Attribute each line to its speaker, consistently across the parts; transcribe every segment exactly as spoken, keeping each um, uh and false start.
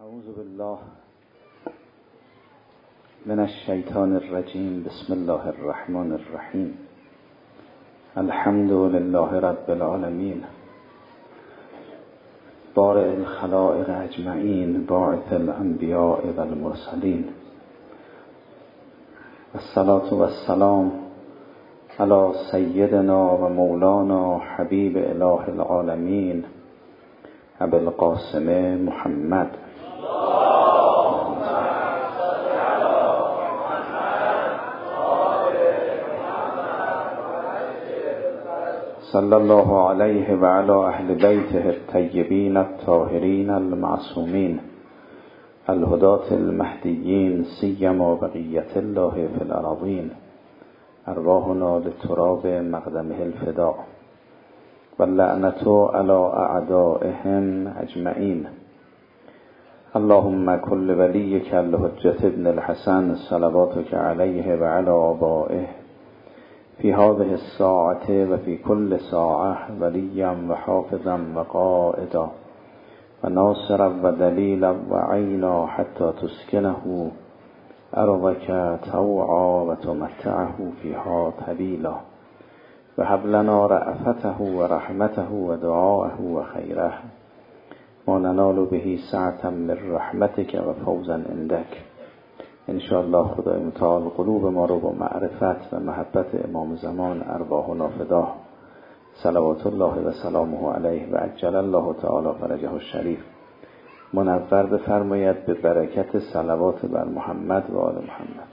Speaker 1: اعوذ بالله من الشیطان الرجیم. بسم الله الرحمن الرحیم. الحمد لله رب العالمین، بارئ الخلائق اجمعین، باعث الانبیاء والمرسلین، الصلاة والسلام علی سیدنا و مولانا حبیب اله العالمین ابی القاسم محمد. صلی الله علیه و علی اهل بیته الطیبین الطاهرین المعصومین الهداة المهدیین، سیما بقیة الله فی الأراضین، ارواحنا لتراب مقدمه الفداء واللعنة علی اعدائهم اجمعین. اللهم كل ولیک الحجة ابن الحسن صلواتك علیه و علی آبائه فی هذه الساعة و فی کل ساعة ولیا و حافظا و قائدا و ناصرا و دلیلا و عینا حتی تسکنه ارضک طوعا و تمتعه فیها طویلا و هب لنا رأفته و رحمته و دعاءه و خیره ما ننال به سعة من رحمتك و فوزا عندك. انشاءالله خدای متعال قلوب ما رو با معرفت و محبت امام زمان ارواحنا فدا، صلوات الله و سلامه علیه و عجل الله تعالی فرجه الشریف، منور بفرماید به برکت صلوات بر محمد و آل محمد.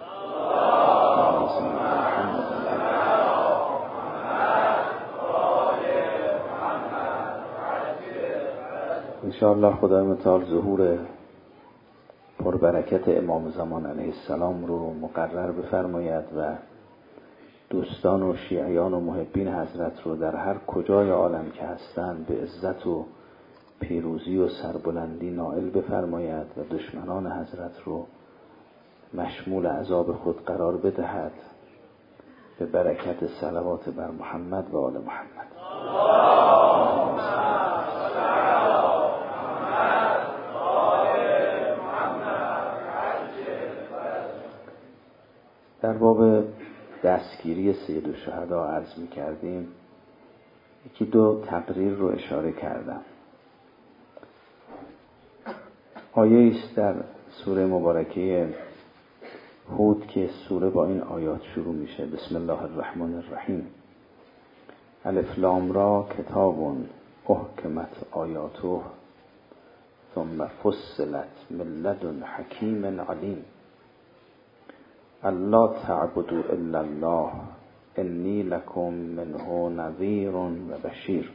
Speaker 1: انشاءالله خدای متعال ظهور پربرکت امام زمان علیه السلام رو مقرر بفرماید و دوستان و شیعیان و محبین حضرت رو در هر کجای عالم که هستند به عزت و پیروزی و سربلندی نائل بفرماید و دشمنان حضرت رو مشمول عذاب خود قرار بدهد به برکت صلوات بر محمد و آل محمد. در باب دستگیری سید الشهدا عرض می کردیم، یکی دو تقریر رو اشاره کردم. آیه است در سوره مبارکه هود که سوره با این آیات شروع میشه: بسم الله الرحمن الرحیم، الف لام را کتاب احکمت آیاته ثم فصلت من لدن حکیم علیم الا تعبدوا الا الله انی لکم منه نذیر و بشیر.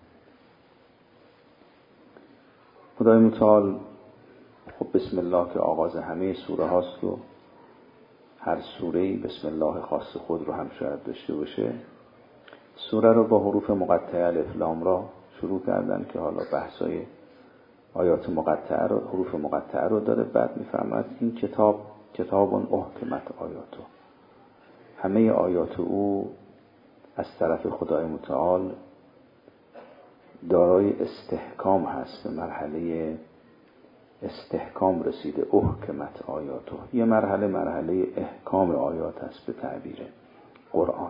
Speaker 1: خدای متعال خب بسم الله که آغاز همه سوره هاست و هر سوره‌ای بسم الله خاص خود رو هم شاید داشته باشه، سوره رو با حروف مقطعه الف لام را شروع کردن که حالا بحثای آیات مقطعه رو، حروف مقطعه رو داره. بعد میفرماد این کتاب کتاب احکمت آیاتو، همه آیات او از طرف خدای متعال دارای استحکام هست، به مرحله استحکام رسیده. احکمت آیاتو، یه مرحله مرحله احکام آیات هست به تعبیر قرآن.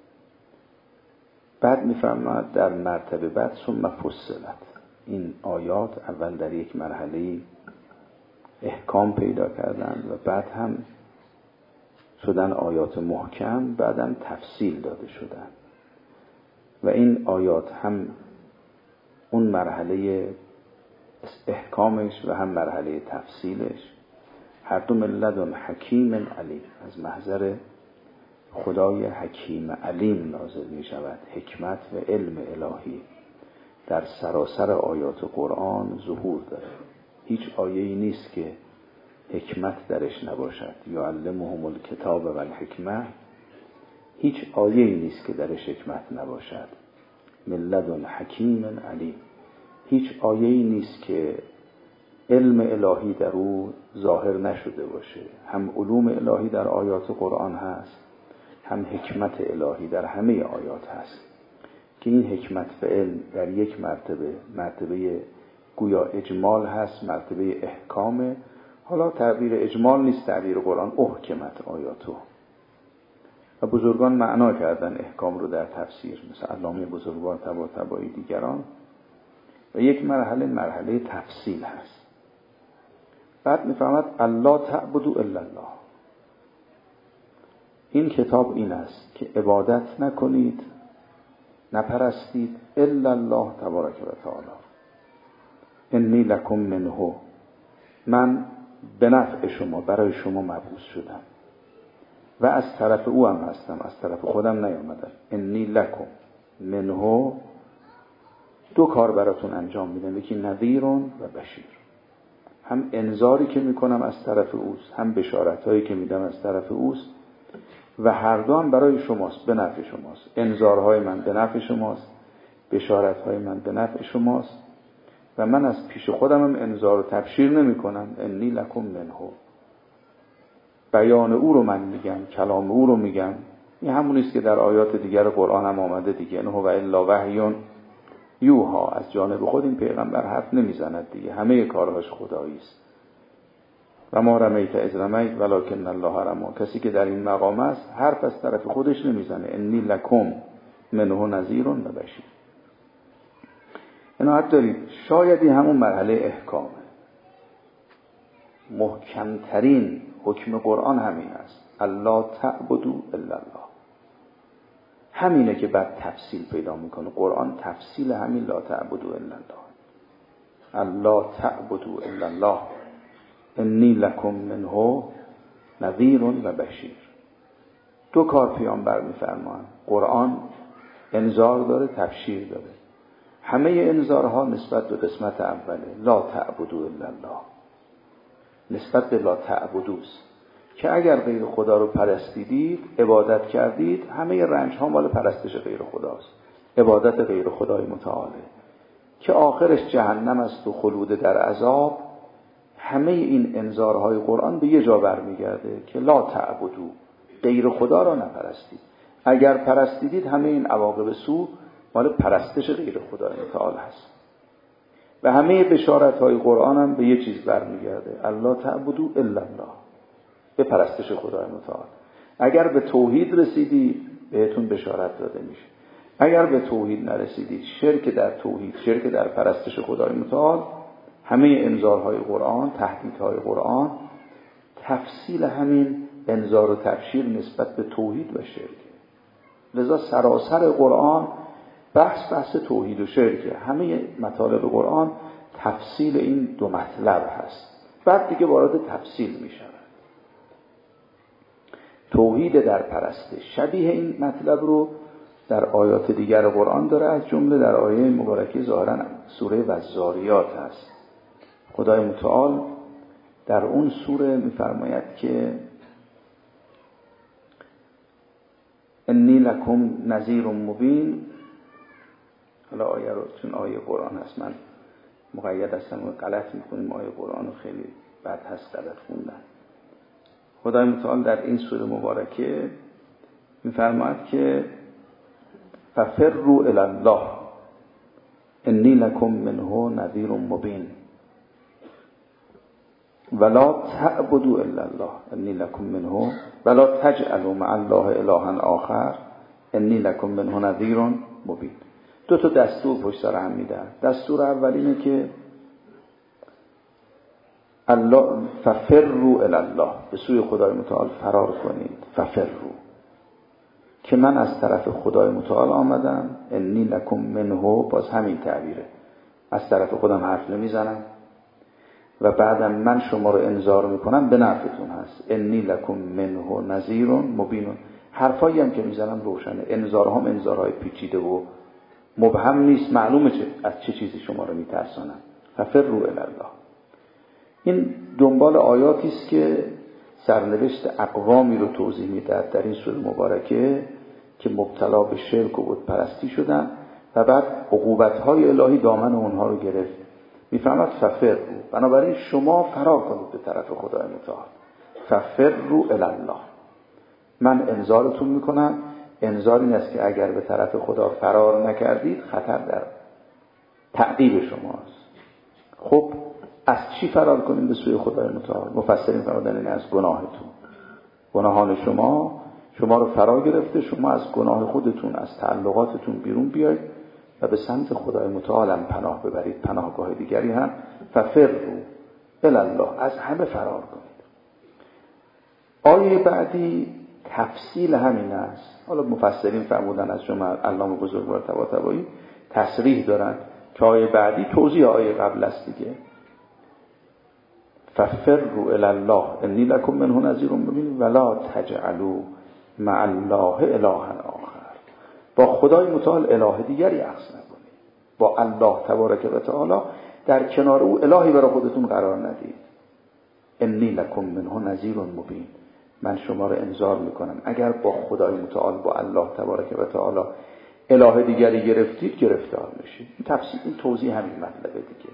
Speaker 1: بعد میفرماد در مرتبه بعد ثم فصلت، این آیات اول در یک مرحله احکام پیدا کردن و بعد هم شدن آیات محکم، بعد هم تفصیل داده شدن و این آیات هم اون مرحله احکامش و هم مرحله تفصیلش هر دو من لدن حکیم علیم، از محضر خدای حکیم علیم نازل می شود. حکمت و علم الهی در سراسر آیات قرآن ظهور داره. هیچ آیه‌ای نیست که حکمت درش نباشد. یعلمهم الکتاب و الحکمه، هیچ آیه‌ای نیست که درش حکمت نباشد. من لدن حکیم علیم، هیچ آیه‌ای نیست که علم الهی در او ظاهر نشده باشه. هم علوم الهی در آیات قرآن هست، هم حکمت الهی در همه آیات هست که این حکمت و علم در یک مرتبه، مرتبه گویا اجمال هست، مرتبه احکامه. حالا تعبیر اجمال نیست تعبیر قرآن، احکمت آیاتو. و بزرگان معنا کردن احکام رو در تفسیر، مثل علامه بزرگوار طباطبایی دیگران. و یک مرحله مرحله تفصیل هست. بعد میفهمد الله تعبدوا الا الله. این کتاب این است که عبادت نکنید، نپرستید الا الله تبارک و تعالی. انی لکم منه، من به نفع شما برای شما مبعوث شدم و از طرف او هم هستم، از طرف خودم نیامدم. انی لکم منه، دو کار براتون انجام میدم، یکی نذیر و بشیر. هم انذاری که میکنم از طرف اوست، هم بشارتایی که میدم از طرف اوست و هر دو هم برای شماست، به نفع شماست. انذارهای من به نفع شماست، بشارتهای من به نفع شماست و من از پیش خودم هم انذار و تبشیر نمی کنم. انی لکم منه، بیان او رو من میگم، کلام او رو میگم. این همونیست که در آیات دیگر قرآن هم آمده دیگه، نه و الا وحی یوها، از جانب خود این پیغمبر حرف نمیزند دیگه، همه کارهاش خدایی است. و ما رمیت اذ رمیت ولکن الله رمی. کسی که در این مقام است حرف از طرف خودش نمیزنه. انی لکم منه نذیر و بشیر. عنایت دارید، شاید این همون مرحله احکامه. محکمترین حکم قرآن همین است، الله تعبدوا الا الله. همینه که بعد تفصیل پیدا میکنه قرآن، تفصیل همین لا تعبدوا الا الله. الله تعبدوا الا الله انی لکم منه نذیر و بشیر. دو کار پیامبر میفرمایند. قرآن انذار داره، تبشیر داره. همه انذارها نسبت به قسمت اوله، لا تعبدوا الا الله، نسبت به لا تعبدوست که اگر غیر خدا رو پرستیدید، عبادت کردید، همه رنج ها مال پرستش غیر خداست، عبادت غیر خدای متعاله که آخرش جهنم است و خلود در عذاب. همه این انذارهای قرآن به یه جا برمیگرده که لا تعبدو، غیر خدا را نپرستید. اگر پرستیدید همه این عواقب سوء مال پرستش غیر خدای متعال هست. و همه بشارت‌های قرآن هم به یه چیز برمیگرده، الله تعبدو الا الله، به پرستش خدای متعال. اگر به توحید رسیدید بهتون بشارت داده میشه، اگر به توحید نرسیدید، شرک در توحید، شرک در پرستش خدای متعال، همه انذارهای قرآن، تهدیدهای قرآن، تفصیل همین انذار و تبشیر نسبت به توحید و شرک. لذا سراسر قرآن بحث بحث توحید و شرک. همه مطالب قرآن تفصیل این دو مطلب هست. بعد دیگه وارد تفصیل می شود. توحید در پرستش شبیه این مطلب رو در آیات دیگر قرآن داره، از جمله در آیه مبارکه ظاهراً سوره والذاریات هست. خدای متعال در اون سوره می‌فرماید که انی لکم نذیر مبین. حالا آیه رو، چون آیه قرآن هست من مقید هستم و غلط می‌کنیم، آیه قرآن رو خیلی بد هست غلط خوندن. خدای متعال در این سوره مبارکه می‌فرماید که ففروا الی الله انی لکم منه نذیر مبین ولا تعبدوا الا الله انی لکم منه ولا تجعلوا مع الله الها آخر انی لکم منه نذیر مبین. دو تا دستور پشت سر هم میدن. دستور اول اینه که الله ففروا الی الله، به سوی خدای متعال فرار کنید. ففروا که من از طرف خدای متعال آمدم، انی لکم منه، باز همین تعبیره، از طرف خودم حرف نمیزنم و بعدم من شما رو انذار میکنم، به نفعتون هست. انی لکم منه نذیر مبین. حرفایی هم که میزنم روشنه، انذارهام انذارهای پیچیده و مبهم نیست، معلومه چه از چه چیزی شما رو میترسانم. ففروا الی الله. این دنبال آیاتی است که سرنوشت اقوامی رو توضیح میدهد در این سوره مبارکه که مبتلا به شرک و بت پرستی شدن و بعد عقوبت‌های الهی دامن اونها رو گرفت. میفهمد ففروا، بنابراین شما فرار کنید به طرف خدای متعال. ففروا الی الله، من انذارتون میکنم. انذار این است که اگر به طرف خدا فرار نکردید خطر در تعقیب شماست. خب از چی فرار کنیم به سوی خدای متعال؟ مفسرین فرمودن این از گناهتون، گناهان شما شما رو فرا گرفته، شما از گناه خودتون، از تعلقاتتون بیرون بیاید و به سمت خدای متعال هم پناه ببرید. پناهگاه دیگری هم ففروا الی الله، از همه فرار کنید. آیه بعدی تفصیل همین است. حالا مفسرین فرمودن از شما علامه بزرگوار طباطبایی تصریح دارن که آیه بعدی توضیح آیه قبل است دیگه. ففروا الی الله انی لکم منه نذیر مبین ولا تجعلوا مع الله الها آخر. با خدای متعال اله دیگری اخذ نکنید. با الله تبارک و تعالی در کنار او الهی برای خودتون قرار ندید. انی لکم منه نذیر مبین، من شما رو انذار میکنم اگر با خدای متعال، با الله تبارک و تعالی اله دیگری گرفتید گرفتار میشید. این تفسیر، این توضیح همین مطلبه دیگه.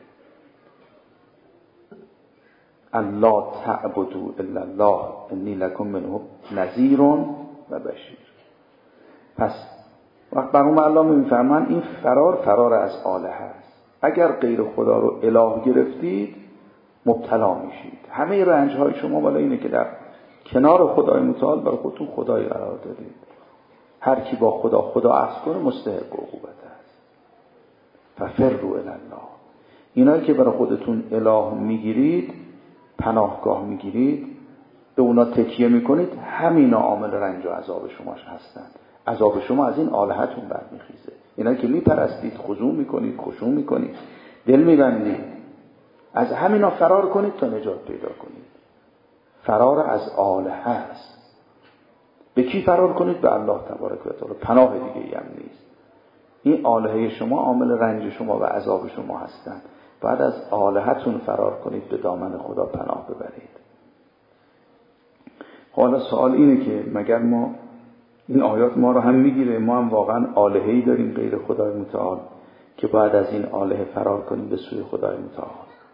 Speaker 1: الله تعبدوا الا الله انی لکم منه نذیر و بشیر. پس وقت برام الله میفرمان این فرار فرار از آله هست. اگر غیر خدا رو اله گرفتید مبتلا میشید. همه رنج های شما بالا اینه که در کنار خدای متعال برای خودتون خدای قرار دادید. هر کی با خدا خدا اخذ کنه مستحق عقوبت است. ففروا الی الله. اینایی که برای خودتون اله میگیرید، پناهگاه میگیرید، به اونا تکیه میکنید، همینا عامل رنج و عذاب شماش هستند. عذاب شما از این آلهتون برمیخیزه. اینایی که میپرستید، خضوع میکنید، خشوع میکنید، دل میبندید، از همینا فرار کنید تا نجات پیدا کنید. فرار از آله هست. به کی فرار کنید؟ به الله تبارک و تعالی. پناه دیگه ای هم نیست. این آلهه شما عامل رنج شما و عذاب شما هستند. بعد از آلهتون فرار کنید، به دامن خدا پناه ببرید. حالا سوال اینه که مگر ما این آیات ما رو هم میگیره، ما هم واقعا آلهه‌ای داریم غیر خدای متعال که بعد از این آلهه فرار کنیم به سوی خدای متعال؟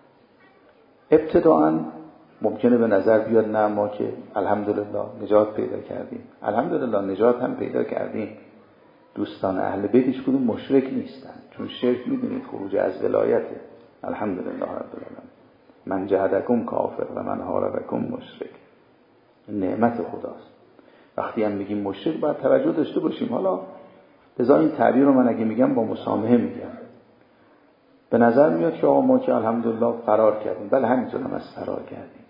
Speaker 1: ابتداءً ممکنه به نظر بیاد نه ما که الحمدلله نجات پیدا کردیم. الحمدلله نجات هم پیدا کردیم. دوستان اهل بیت هیچ کدوم مشرک نیستن، چون شرک میدونید خروج از ولایته. الحمدلله رب العالمین. من جهدکم کافر و من حاربکم مشرک. این نعمت خداست. وقتی هم میگیم مشرک باید توجه داشته باشیم. حالا لذا این تعبیر رو من اگه میگم با مسامحه میگم. به نظر میاد که آقا ما که الحمدلله فرار کردیم. بله همینطور هم از فرار کردیم.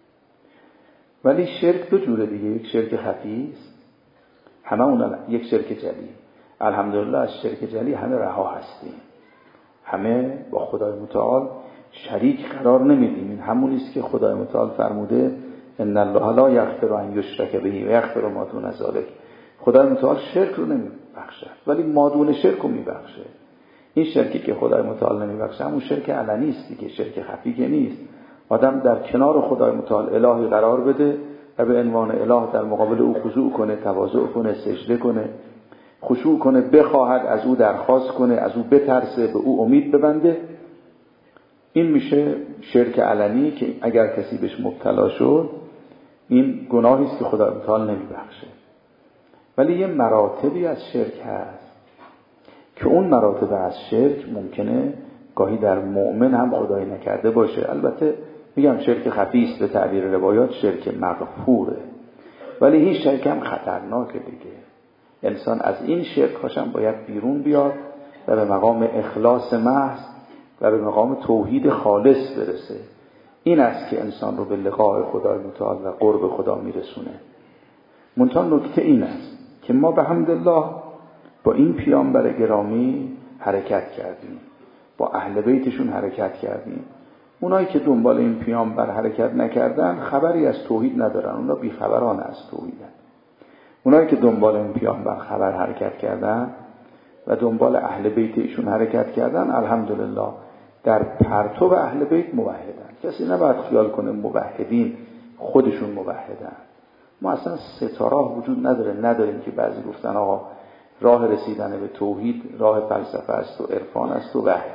Speaker 1: ولی شرک دو جوره دیگه. یک شرک خفی است، همه اون یک شرک جلی. الحمدلله از شرک جلی همه رها هستیم، همه با خدای متعال شریک قرار نمیدیم. این همون است که خدای متعال فرموده ان الله لا یغفر ان یشرک به و یغفر ما دون ذلک. خدای متعال شرک رو نمیبخشه ولی ما دون شرک رو میبخشه. این شرکی که خدای متعال نمیبخشه همون شرک علنی است دیگه، شرک خفی که نیست. آدم در کنار خدای متعال الهی قرار بده و به عنوان اله در مقابل او خضوع کنه، تواضع کنه، سجده کنه، خشوع کنه، بخواهد از او درخواست کنه، از او بترسه، به او امید ببنده. این میشه شرک علنی که اگر کسی بهش مبتلا شد این گناهی است که خدای متعال نمیبخشه. ولی یه مراتبی از شرک هست که اون مراتب از شرک ممکنه گاهی در مؤمن هم خدای نکرده باشه. البته میگم شرک خفی است، به تعبیر روایات شرک مغفوره، ولی این شرک هم خطرناکه دیگه. انسان از این شرک هاشم باید بیرون بیاد و به مقام اخلاص محض و به مقام توحید خالص برسه. این است که انسان رو به لقاء خدای متعال و قرب خدا میرسونه. منتها نکته این است که ما به حمدالله با این پیامبر گرامی حرکت کردیم، با اهل بیتشون حرکت کردیم. اونایی که دنبال این پیامبر حرکت نکردن خبری از توحید ندارن، اونا بیخبران از توحیدن. اونایی که دنبال این پیامبر خبر حرکت کردن و دنبال اهل بیت ایشون حرکت کردن، الحمدلله در پرتو اهل بیت موحدن. کسی نباید خیال کنه موحدین خودشون موحدن. ما اصلا ستاره وجود نداره، نداریم که بعضی گفتن آقا راه رسیدن به توحید راه فلسفه است و عرفان است و وحی.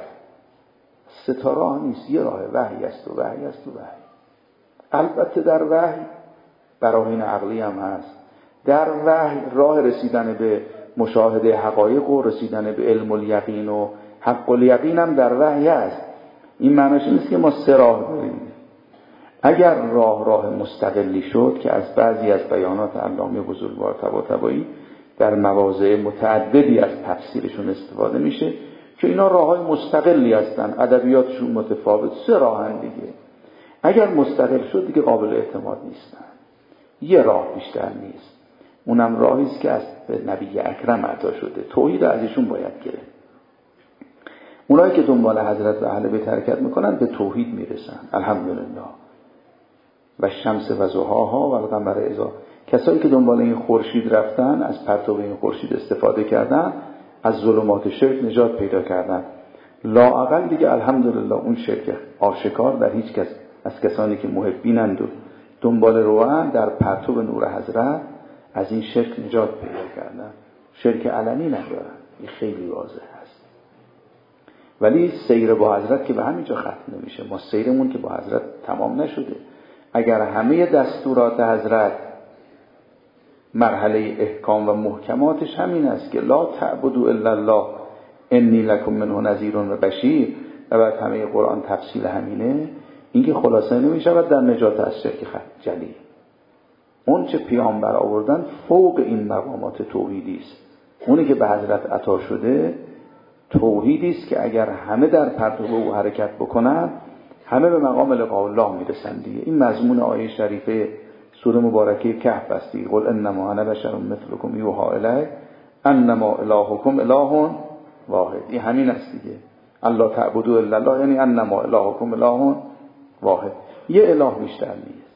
Speaker 1: ستاره نیست، یه راه وحی است و وحی است و وحی. البته در وحی براهین عقلی هم هست. در وحی راه رسیدن به مشاهده حقایق و رسیدن به علم الیقین و حق الیقین هم در وحی هست. این معناش نیست که ما سه راه داریم. اگر راه راه مستقلی شد که از بعضی از بیانات علامه بزرگوار طباطبایی در مواضع متعددی از تفسیرشون استفاده میشه که اینا راههای مستقلی هستن، ادبیاتشون متفاوت، سه راهن دیگه. اگر مستقل شد دیگه قابل اعتماد نیستن. یه راه بیشتر نیست، اونم راهی است که از نبی اکرم عطا شده، توحید ازشون باید گرفت. اونایی که دنبال حضرت و اهل بیت حرکت میکنن به توحید میرسن، الحمدلله. و شمس و ضحاها و القمر اذا، کسایی که دنبال این خورشید رفتن، از پرتو این خورشید استفاده کردن، از ظلمات شرک نجات پیدا کردن، لااقل دیگه الحمدلله اون شرک آشکار در هیچ کس از کسانی که محبینند و دنبال روان در پرتو نور حضرت از این شرک نجات پیدا کردن. شرک علنی ندارن، این خیلی واضح هست. ولی سیر با حضرت که به همینجا ختم نمیشه. ما سیرمون که با حضرت تمام نشده. اگر همه دستورات حضرت مرحله احکام و محکماتش همین است که لا تعبدوا الا الله انی لکم منه نذیر و بشیر، و بعد همه قرآن تفصیل همینه، این که خلاصه نمیشود در نجات از شرک جلی. اون چه پیامبر آوردن فوق این مقامات توحیدی است. اونی که به حضرت عطا شده توحیدی است که اگر همه در پرتو او حرکت بکنن همه به مقام لقاء الله میرسن دیگه. این مضمون آیه شریفه سوره مبارکه کهف است دیگه. قل انما انا بشر مثلکم یوحی الی انما الهکم اله واحد. این همین است دیگه. الله تعبدوا الا الله یعنی انما الهکم اله واحد، یه اله بیشتر نیست.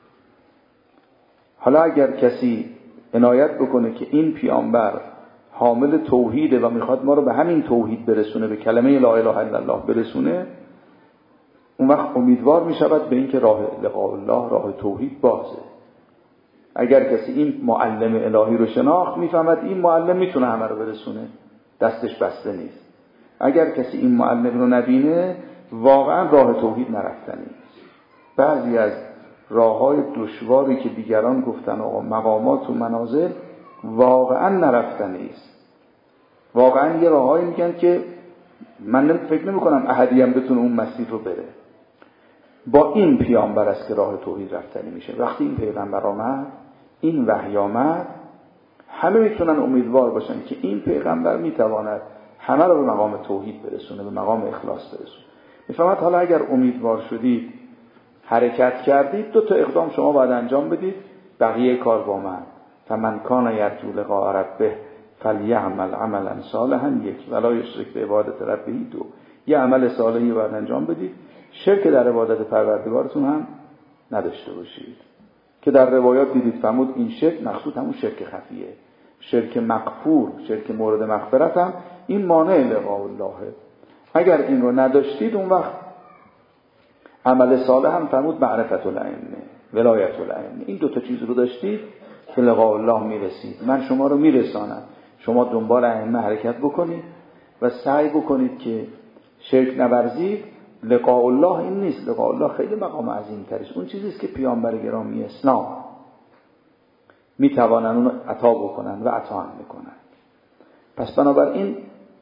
Speaker 1: حالا اگر کسی عنایت بکنه که این پیامبر حامل توحیده و میخواد ما رو به همین توحید برسونه، به کلمه لا اله الا الله برسونه، اون وقت امیدوار میشود به این که راه لقاء الله، راه توحید بازه. اگر کسی این معلم الهی رو شناخت میفهمد این معلم میتونه همه رو برسونه، دستش بسته نیست. اگر کسی این معلم رو نبینه واقعا راه توحید نرفتنی است. بعضی از راههای دشواری که دیگران گفتن آقا مقامات و منازل واقعا نرفتنی است. واقعا یه راههایی میگن که من فکر نمی کنم احدی هم بتونه اون مسیر رو بره. با این پیامبر است که راه توحید رفتنی میشه. وقتی این پیغمبر آمد، این وحی آمد، همه میتونن امیدوار باشن که این پیغمبر میتواند همه رو به مقام توحید برسونه، به مقام اخلاص برسونه. میفهمد حالا اگر امیدوار شدید، حرکت کردید، دو تا اقدام شما باید انجام بدید، بقیه کار با من. فمن کان یرجو لقاء ربه فلیعمل عملا صالحا، یک، ولا یشرک بعبادت ربه، دو. یه عمل صالحی باید انجام بدید، شرک در عبادت پروردگارتون هم نداشته باشید. که در روایات دیدید فرمود این شرک مقصود همون شرک خفیه، شرک مغفور، شرک مورد مغفرت هم این مانع لقاء اللهه. اگر این رو نداشتید اون وقت عمل صالح هم فرمود معرفت الائمه، ولایت الائمه. این دو تا چیز رو داشتید که لقاء الله میرسید. من شما رو میرسانم، شما دنبال ائمه حرکت بکنید و سعی بکنید که شرک نورزید. لقاء الله این نیست، لقاء الله خیلی مقام عظیم ترش. اون چیزی است که پیامبر گرامی اسلام میتوانن اون عطا بکنن و عطا هم میکنن. پس بنابراین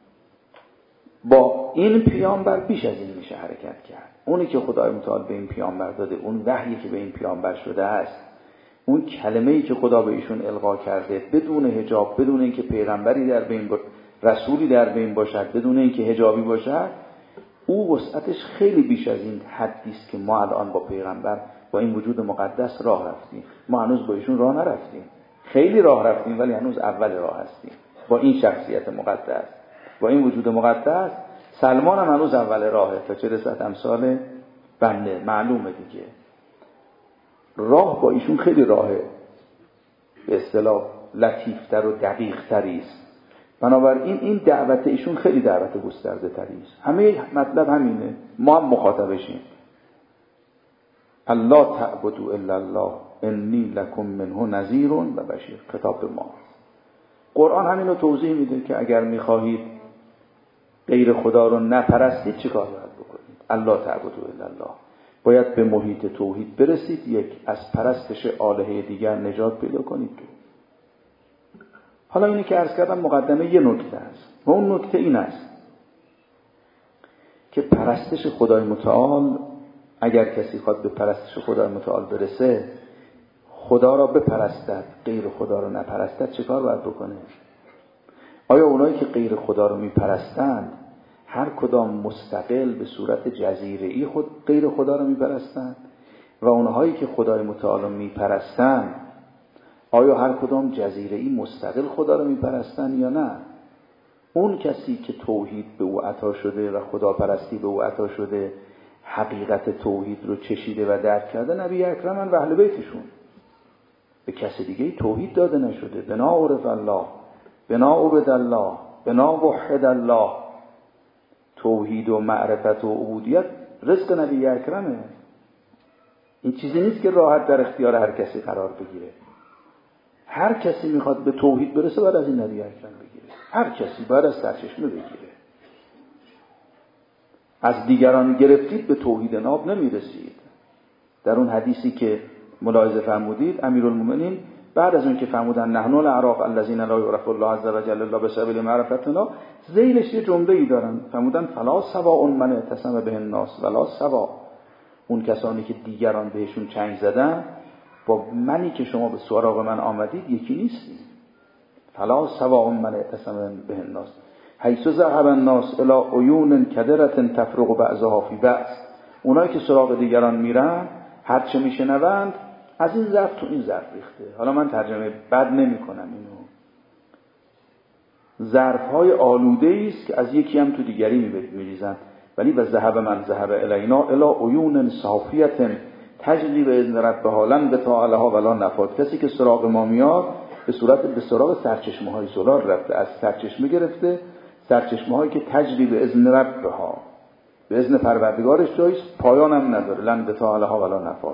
Speaker 1: با این پیامبر بیش از این میشه حرکت کرد. اونی که خدای متعال به این پیامبر داده، اون وحیی که به این پیامبر شده است، اون کلمه‌ای که خدا به ایشون القا کرده بدون حجاب، بدون اینکه پیغمبری در بین باشد، رسولی در بین باشد، بدون اینکه حجابی باشد، او وسعتش خیلی بیش از این حدی است که ما الان با پیغمبر، با این وجود مقدس راه رفتیم. ما هنوز با ایشون راه نرفتیم، خیلی راه رفتیم ولی هنوز اول راه هستیم. با این شخصیت مقدس، با این وجود مقدس، سلمان هم هنوز اول راهه تا چه رسد امثال بنده. معلومه دیگه راه با ایشون خیلی راهه به اصطلاح لطیفتر و دقیق تری است. بنابراین این دعوت ایشون خیلی دعوت گسترده تری است. همه مطلب همینه، ما هم مخاطبشیم. الله تعبدوا الا الله انی لکم منه نذیر و بشیر. خطاب به ما. قرآن همین رو توضیح میده که اگر میخواهید غیر خدا رو نپرستید چه کار باید بکنید. الله تعبدوا الا الله، باید به محیط توحید برسید، یک، از پرستش آلهه دیگر نجات پیدا کنید. حالا اینی که عرض کردم مقدمه یه نکته است و اون نکته این است که پرستش خدای متعال، اگر کسی خواد به پرستش خدای متعال برسه، خدا را بپرستد غیر خدا را نپرستد، چه کار باید بکنه؟ آیا اونایی که غیر خدا رو میپرستند هر کدام مستقل به صورت جزیره‌ای خود غیر خدا رو میپرستند و اونهایی که خدای متعال رو میپرستند آیا هر کدام جزیره‌ای مستقل خدا رو میپرستند یا نه؟ اون کسی که توحید به او عطا شده و خداپرستی به او عطا شده، حقیقت توحید رو چشیده و درک کرده، نبی اکرمن و اهل بیتشون. به کسی دیگه توحید داده نشده. بنا عرف الله، بنا عبد الله، بنا وحد الله. توحید و معرفت و عبودیت رزق نبی اکرمه. این چیزی نیست که راحت در اختیار هر کسی قرار بگیره. هر کسی میخواد به توحید برسه باید از این نبی اکرم بگیره. هر کسی باید از سرچشمه بگیره. از دیگران گرفتید به توحید ناب نمیرسید. در اون حدیثی که ملاحظه فرمودید امیرالمومنین بعد از اون که فرمودن نحن الاعراف الذین لا یعرف الله عز وجل الا بسبیل معرفتنا، ذیلش یه جمله‌ای دارن فرمودن فلا سواء من اعتصم به الناس ولا سواء. اون کسانی که دیگران بهشون چنگ زدن با منی که شما به سراغ من آمدید یکی نیستید. فلا سواء من اعتصم به الناس حیث ذهب الناس الی عیون کدرة تفرق بعضها فی بعض. اونایی که سراغ دیگران میرن هر چه میشنوند از این ظرف تو این ظرف ریخته. حالا من ترجمه بد نمی کنم اینو. ظرف‌های آلوده است که از یکی هم تو دیگری میریزن. ولی و ذهب من ذهب الینا الی عیون صافیة تجری به اذن ربها لن بتاعلها ولا نفاد. کسی که سراغ ما میاد به صورت به سراغ سرچشمه های زلال رفته، از سرچشمه گرفته، سرچشمه هایی که تجری به اذن ربها، به اذن پروردگارش جایست، پایان هم نداره. لن بتاعلها ولا نفاد.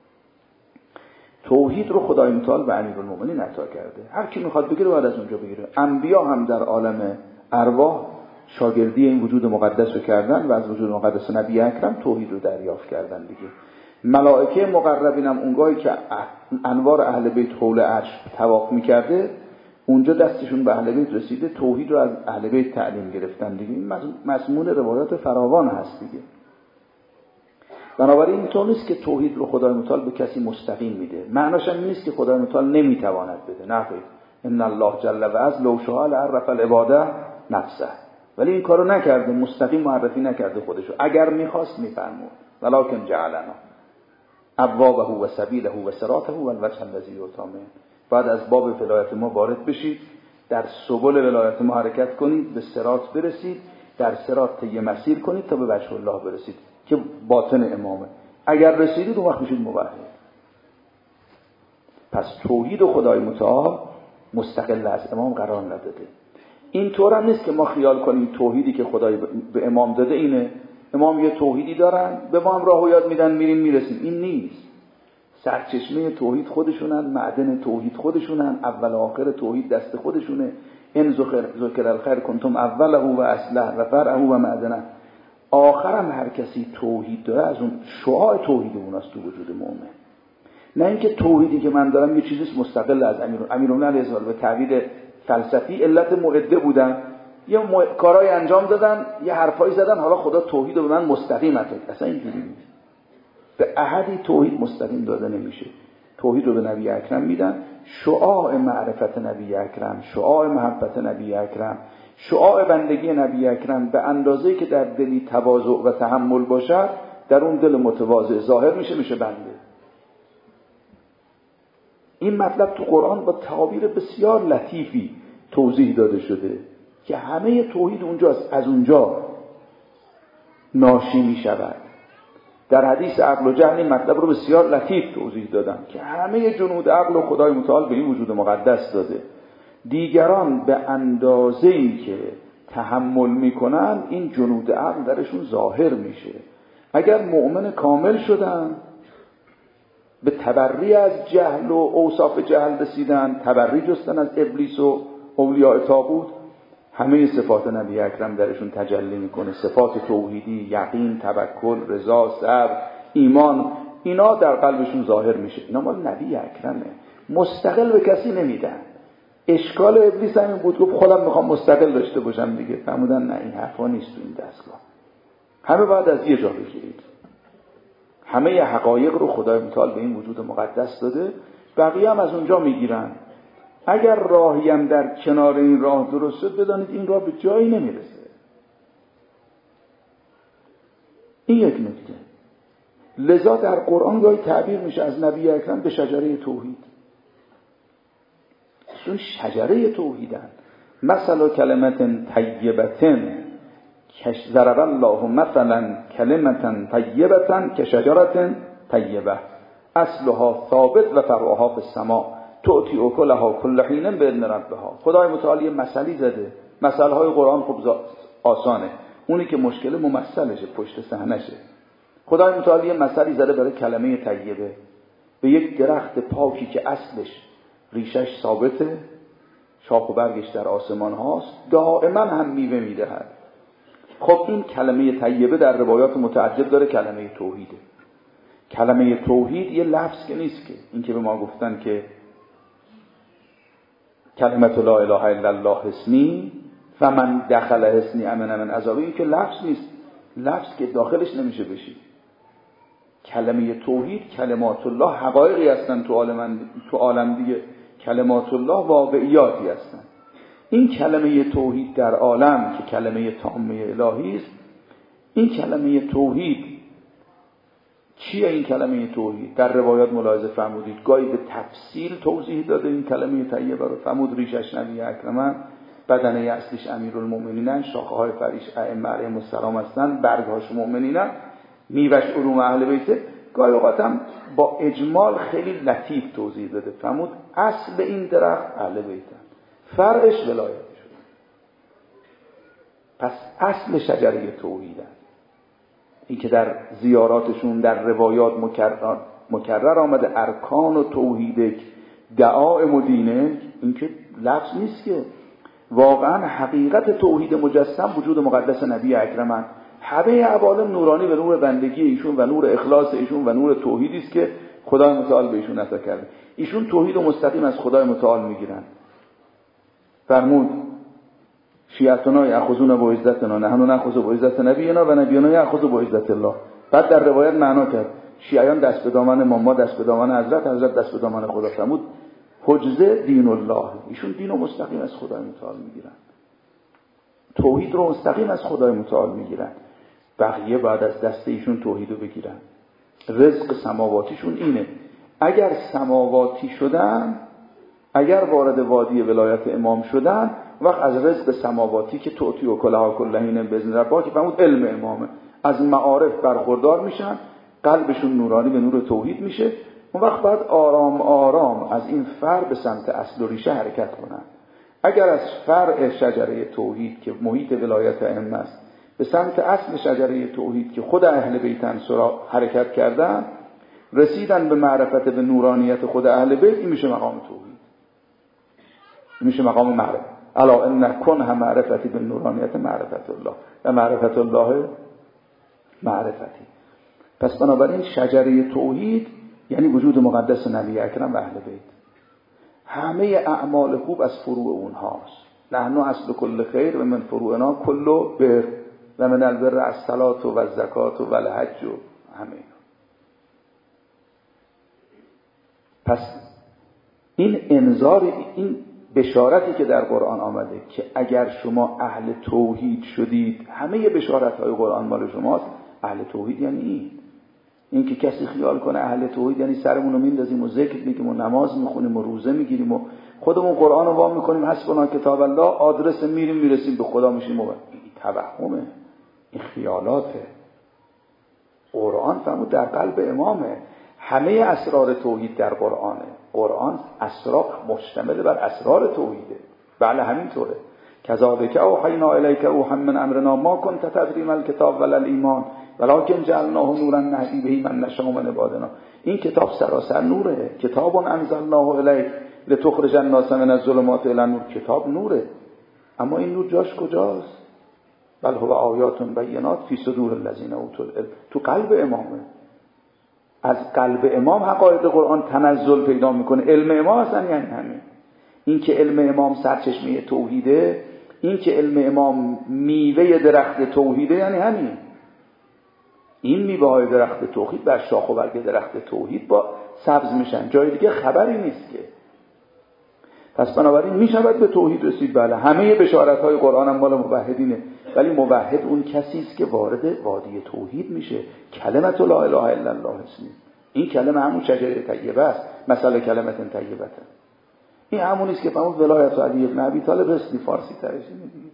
Speaker 1: توحید رو خدای متعال به امیرالمومنین عطا کرده. هر کی میخواد بگیره باید از اونجا بگیره. انبیا هم در عالم ارواح شاگردی این وجود مقدس رو کردن و از وجود مقدس نبی اکرم توحید رو دریافت کردن دیگه. ملائکه مقربین هم اونگاهی که انوار اهل بیت حول عرش طواف میکرده اونجا دستشون به اهل بیت رسیده، توحید رو از اهل بیت تعلیم گرفتن دیگه. این مضمون روایات فراوان هست دیگه. بنابراین اینطور نیست که توحید رو خدای متعال به کسی مستقیم میده. معناش این نیست که خدای متعال نمیتواند بده. نه خیر. ان الله جل و عز لو شاء لعرف العباده نفسه. ولی این کارو نکرده، مستقیم معرفی نکرده خودشو. اگر میخواست میفرمود ولکن جعلنا ابوابه و سبیله و صراطه و الوجه الذی یؤتمن. بعد از باب ولایت ما وارد بشید، در سبل ولایت ما حرکت کنید، به صراط برسید، در صراط طی مسیر کنید تا به وجه الله برسید که باطن امامه. اگر رسیدید اون وقت میشید موحد. پس توحید و خدای متعال مستقل از امام قرار نداده. این طور هم نیست که ما خیال کنیم توحیدی که خدای به امام داده اینه. امام یه توحیدی دارن به ما هم راه و یاد میدن میریم میرسیم. این نیست. سرچشمه توحید خودشونن، معدن توحید خودشونن، اول و آخر توحید دست خودشونه. ان ذکر الخیر کنتم اوله و اصله و فرعه و معدنه. آخرم هر کسی توحید داره از اون شعاع توحید اوناست تو وجود مؤمن. نه اینکه توحیدی که من دارم یه چیزیست مستقل از امیر امیرالمومنین علیه السلام. به تعبیر فلسفی علت معده بودن، یه م... کارهای انجام دادن، یه حرفایی زدن، حالا خدا توحید رو به من مستقیم عطا کرد. اصلا اینجوری نیست. به احدی توحید مستقیم داده نمیشه. توحید رو به نبی اکرم میدن، شعاع معرفت نبی اکرم، شعاع محبت نبی اکرم، شعاع بندگی نبی اکرم به اندازه‌ای که در دلی تواضع و تحمل باشد، در اون دل متواضع ظاهر میشه، میشه بنده. این مطلب تو قرآن با تعابیر بسیار لطیفی توضیح داده شده که همه توحید اونجاست، از اونجا ناشی میشود. در حدیث عقل و جهل این مطلب رو بسیار لطیف توضیح دادن که همه جنود عقل و خدای متعال به این وجود مقدس داده. دیگران به اندازه‌ای که تحمل میکنن این جنود عقل درشون ظاهر میشه. اگر مؤمن کامل شدن، به تبری از جهل و اوصاف جهل رسیدن، تبری جستن از ابلیس و اولیاء طاغوت، همه صفات نبی اکرم درشون تجلی میکنه. صفات توحیدی، یقین، توکل، رضا، صبر، ایمان، اینا در قلبشون ظاهر میشه. اینا مال نبی اکرمه، مستقل به کسی نمیدن. اشکال ابلیس همین بود، گفت خودم میخوام مستقل داشته باشم دیگه. فرمودن نه، این حرفا نیست تو این دستگاه. همه باید از یه جا بگیرید. همه حقایق رو خدای متعال به این وجود مقدس داده، بقیه هم از اونجا میگیرن. اگر راهی هم در کنار این راه درسته، بدانید این راه به جایی نمیرسه. این یک نکته. لذا در قرآن گاهی تعبیر میشه از نبی اکرم به شجره توحید. اون شجره توحیدن. مثلا کلمت طیبتن کش ضرب الله مثلا کلمت طیبتن که شجرت طیبه اصلها ثابت و فرعها فی السماء تؤتی اکلها کل حین باذن ربها. خدای متعال مثلی زده. مثل های قرآن خب آسانه، اونی که مشکل ممثلشه، پشت صحنشه. خدای متعال مثلی زده برای کلمه طیبه، به یک درخت پاکی که اصلش ریشش ثابته، شاخ و برگش در آسمان هاست، دائما هم میوه میدهد. خب این کلمه طیبه در روایات متعدد داره کلمه توحیده. کلمه توحید یه لفظ که نیست، که این که به ما گفتن که کلمت لا اله الا الله حسنی فمن دخل حسنی امن من عذابه، این که لفظ نیست، لفظ که داخلش نمیشه بشی. کلمه توحید کلمات الله حقایقی هستن تو عالم تو عالم دیگه، کلمات الله واقعیاتی هستن. این کلمه توحید در عالم که کلمه تامه الهی است، این کلمه توحید چیه؟ این کلمه توحید در روایات ملاحظه فرمودید گاهی به تفصیل توضیح داده این کلمه طیبه رو. فرمود ریشش نبی اکرمن، بدنه اصلیش امیرالمومنینن، شاخه های فریش ائمه علیهم السلام هستن، برگهاش مؤمنینن، میوهش علوم اهل بیته. گاهی اوقات هم با اجمال خیلی لطیف توضیح داده. فرمود اصل این درخت اهل بیتن، فرعش ولایتشون. پس اصل شجره توحیدن. این که در زیاراتشون در روایات مکرر مکرر آمده ارکان و توحیدک دعائم و دینک، این که لفظ نیست، که واقعا حقیقت توحید مجسم وجود مقدس نبی اکرمن. همه عوالم نورانی به نور بندگی ایشون و نور اخلاص ایشون و نور توحیدی است که خدای متعال به ایشون عطا کرده. ایشون توحید و مستقیم از خدای متعال میگیرن. فرمود شیعتنا یاخذون با عزتنا نحن ناخذ با عزت نبینا و نبینا یاخذ با عزت الله. بعد در روایت معنا کرد شیعیان دست به دامن ما، ما دست به دامن حضرت، حضرت دست به دامن خدا. فرمود حجزه دین الله، ایشون دین و مستقیم از خدای متعال میگیرن، توحید رو مستقیم از خدای متعال میگیرن. بقیه بعد از دست ایشون توحید رو بگیرن. رزق سماواتیشون اینه. اگر سماواتی شدن، اگر وارد وادی ولایت امام شدن، وقت از رزق سماواتی که توتی و کلها کلهین بزن ربا که فرمود علم امامه، از معارف برخوردار میشن، قلبشون نورانی به نور توحید میشه. اون وقت باید آرام آرام از این فرع به سمت اصل و ریشه حرکت کنن. اگر از فرع شجره توحید که محیط ولایت ائمه است به سمت اصل شجره توحید که خود اهل بیتن سرا حرکت کردن، رسیدن به معرفت به نورانیت خود اهل بیت، این میشه مقام توحید، این میشه مقام معرفت. الا ان کنه معرفتی به نورانیت معرفت الله و معرفت الله معرفتی. پس بنابراین شجره توحید یعنی وجود مقدس نبی اکرم و اهل بیت. همه اعمال خوب از فروع اونهاست. نحن اصل کل خیر و من فروعنا کل بر و من البر الصلاة و الزکات و الحج و همه اینا. پس این انذار، این بشارتی که در قرآن آمده که اگر شما اهل توحید شدید، همه بشارت‌های قرآن مال شماست. اهل توحید یعنی این این که کسی خیال کنه اهل توحید یعنی سرمون رو میندازیم و ذکر میگیم و نماز میخونیم و روزه میگیریم و خودمون قرآن رو وا میکنیم حسبنا کتاب الله، آدرس میریم میرسیم به خدا میشیم. و این توهمه، این خیالاته. قرآن فرمود در قلب امامه. همه اسرار توحید در قرآنه. قرآن اسرار مشتمل بر اسرار توحیده. بله همینطوره. کذالک اوحینا الیک اوحی من امرنا ما کنت تدری ما الکتاب ولا الایمان ولکن جعلناه نورا نهدی به من نشاء من عبادنا. این کتاب سراسر نوره. کتاب انزلناه الیک لتخرج الناس من الظلمات الی النور. کتاب نوره، اما این نور جاش کجاست؟ بل هو آیات بینات فی صدور الذین اوتوا العلم. تو قلب امامه. از قلب امام حقایق قرآن تنزل پیدا میکنه. علم امام اصلا یعنی همین. این که علم امام سرچشمه توحیده، این که علم امام میوه درخت توحیده، یعنی همین. این میوه‌های درخت توحید بر شاخ و برگ درخت توحید با سبز میشن، جای دیگه خبری نیست که. پس بنابراین میشود به توحید رسید. بله همه بشارت‌های قرآن هم مال موحدینه، ولی موحد اون کسی است که وارد وادی توحید میشه. کلمت لا اله الا الله اسمی، این کلمه همون شجره طیبه است. مثلا کلمت طیبه، این همونی است که فرمود ولایت علی ابن ابی طالب است. فارسی ترش میگه.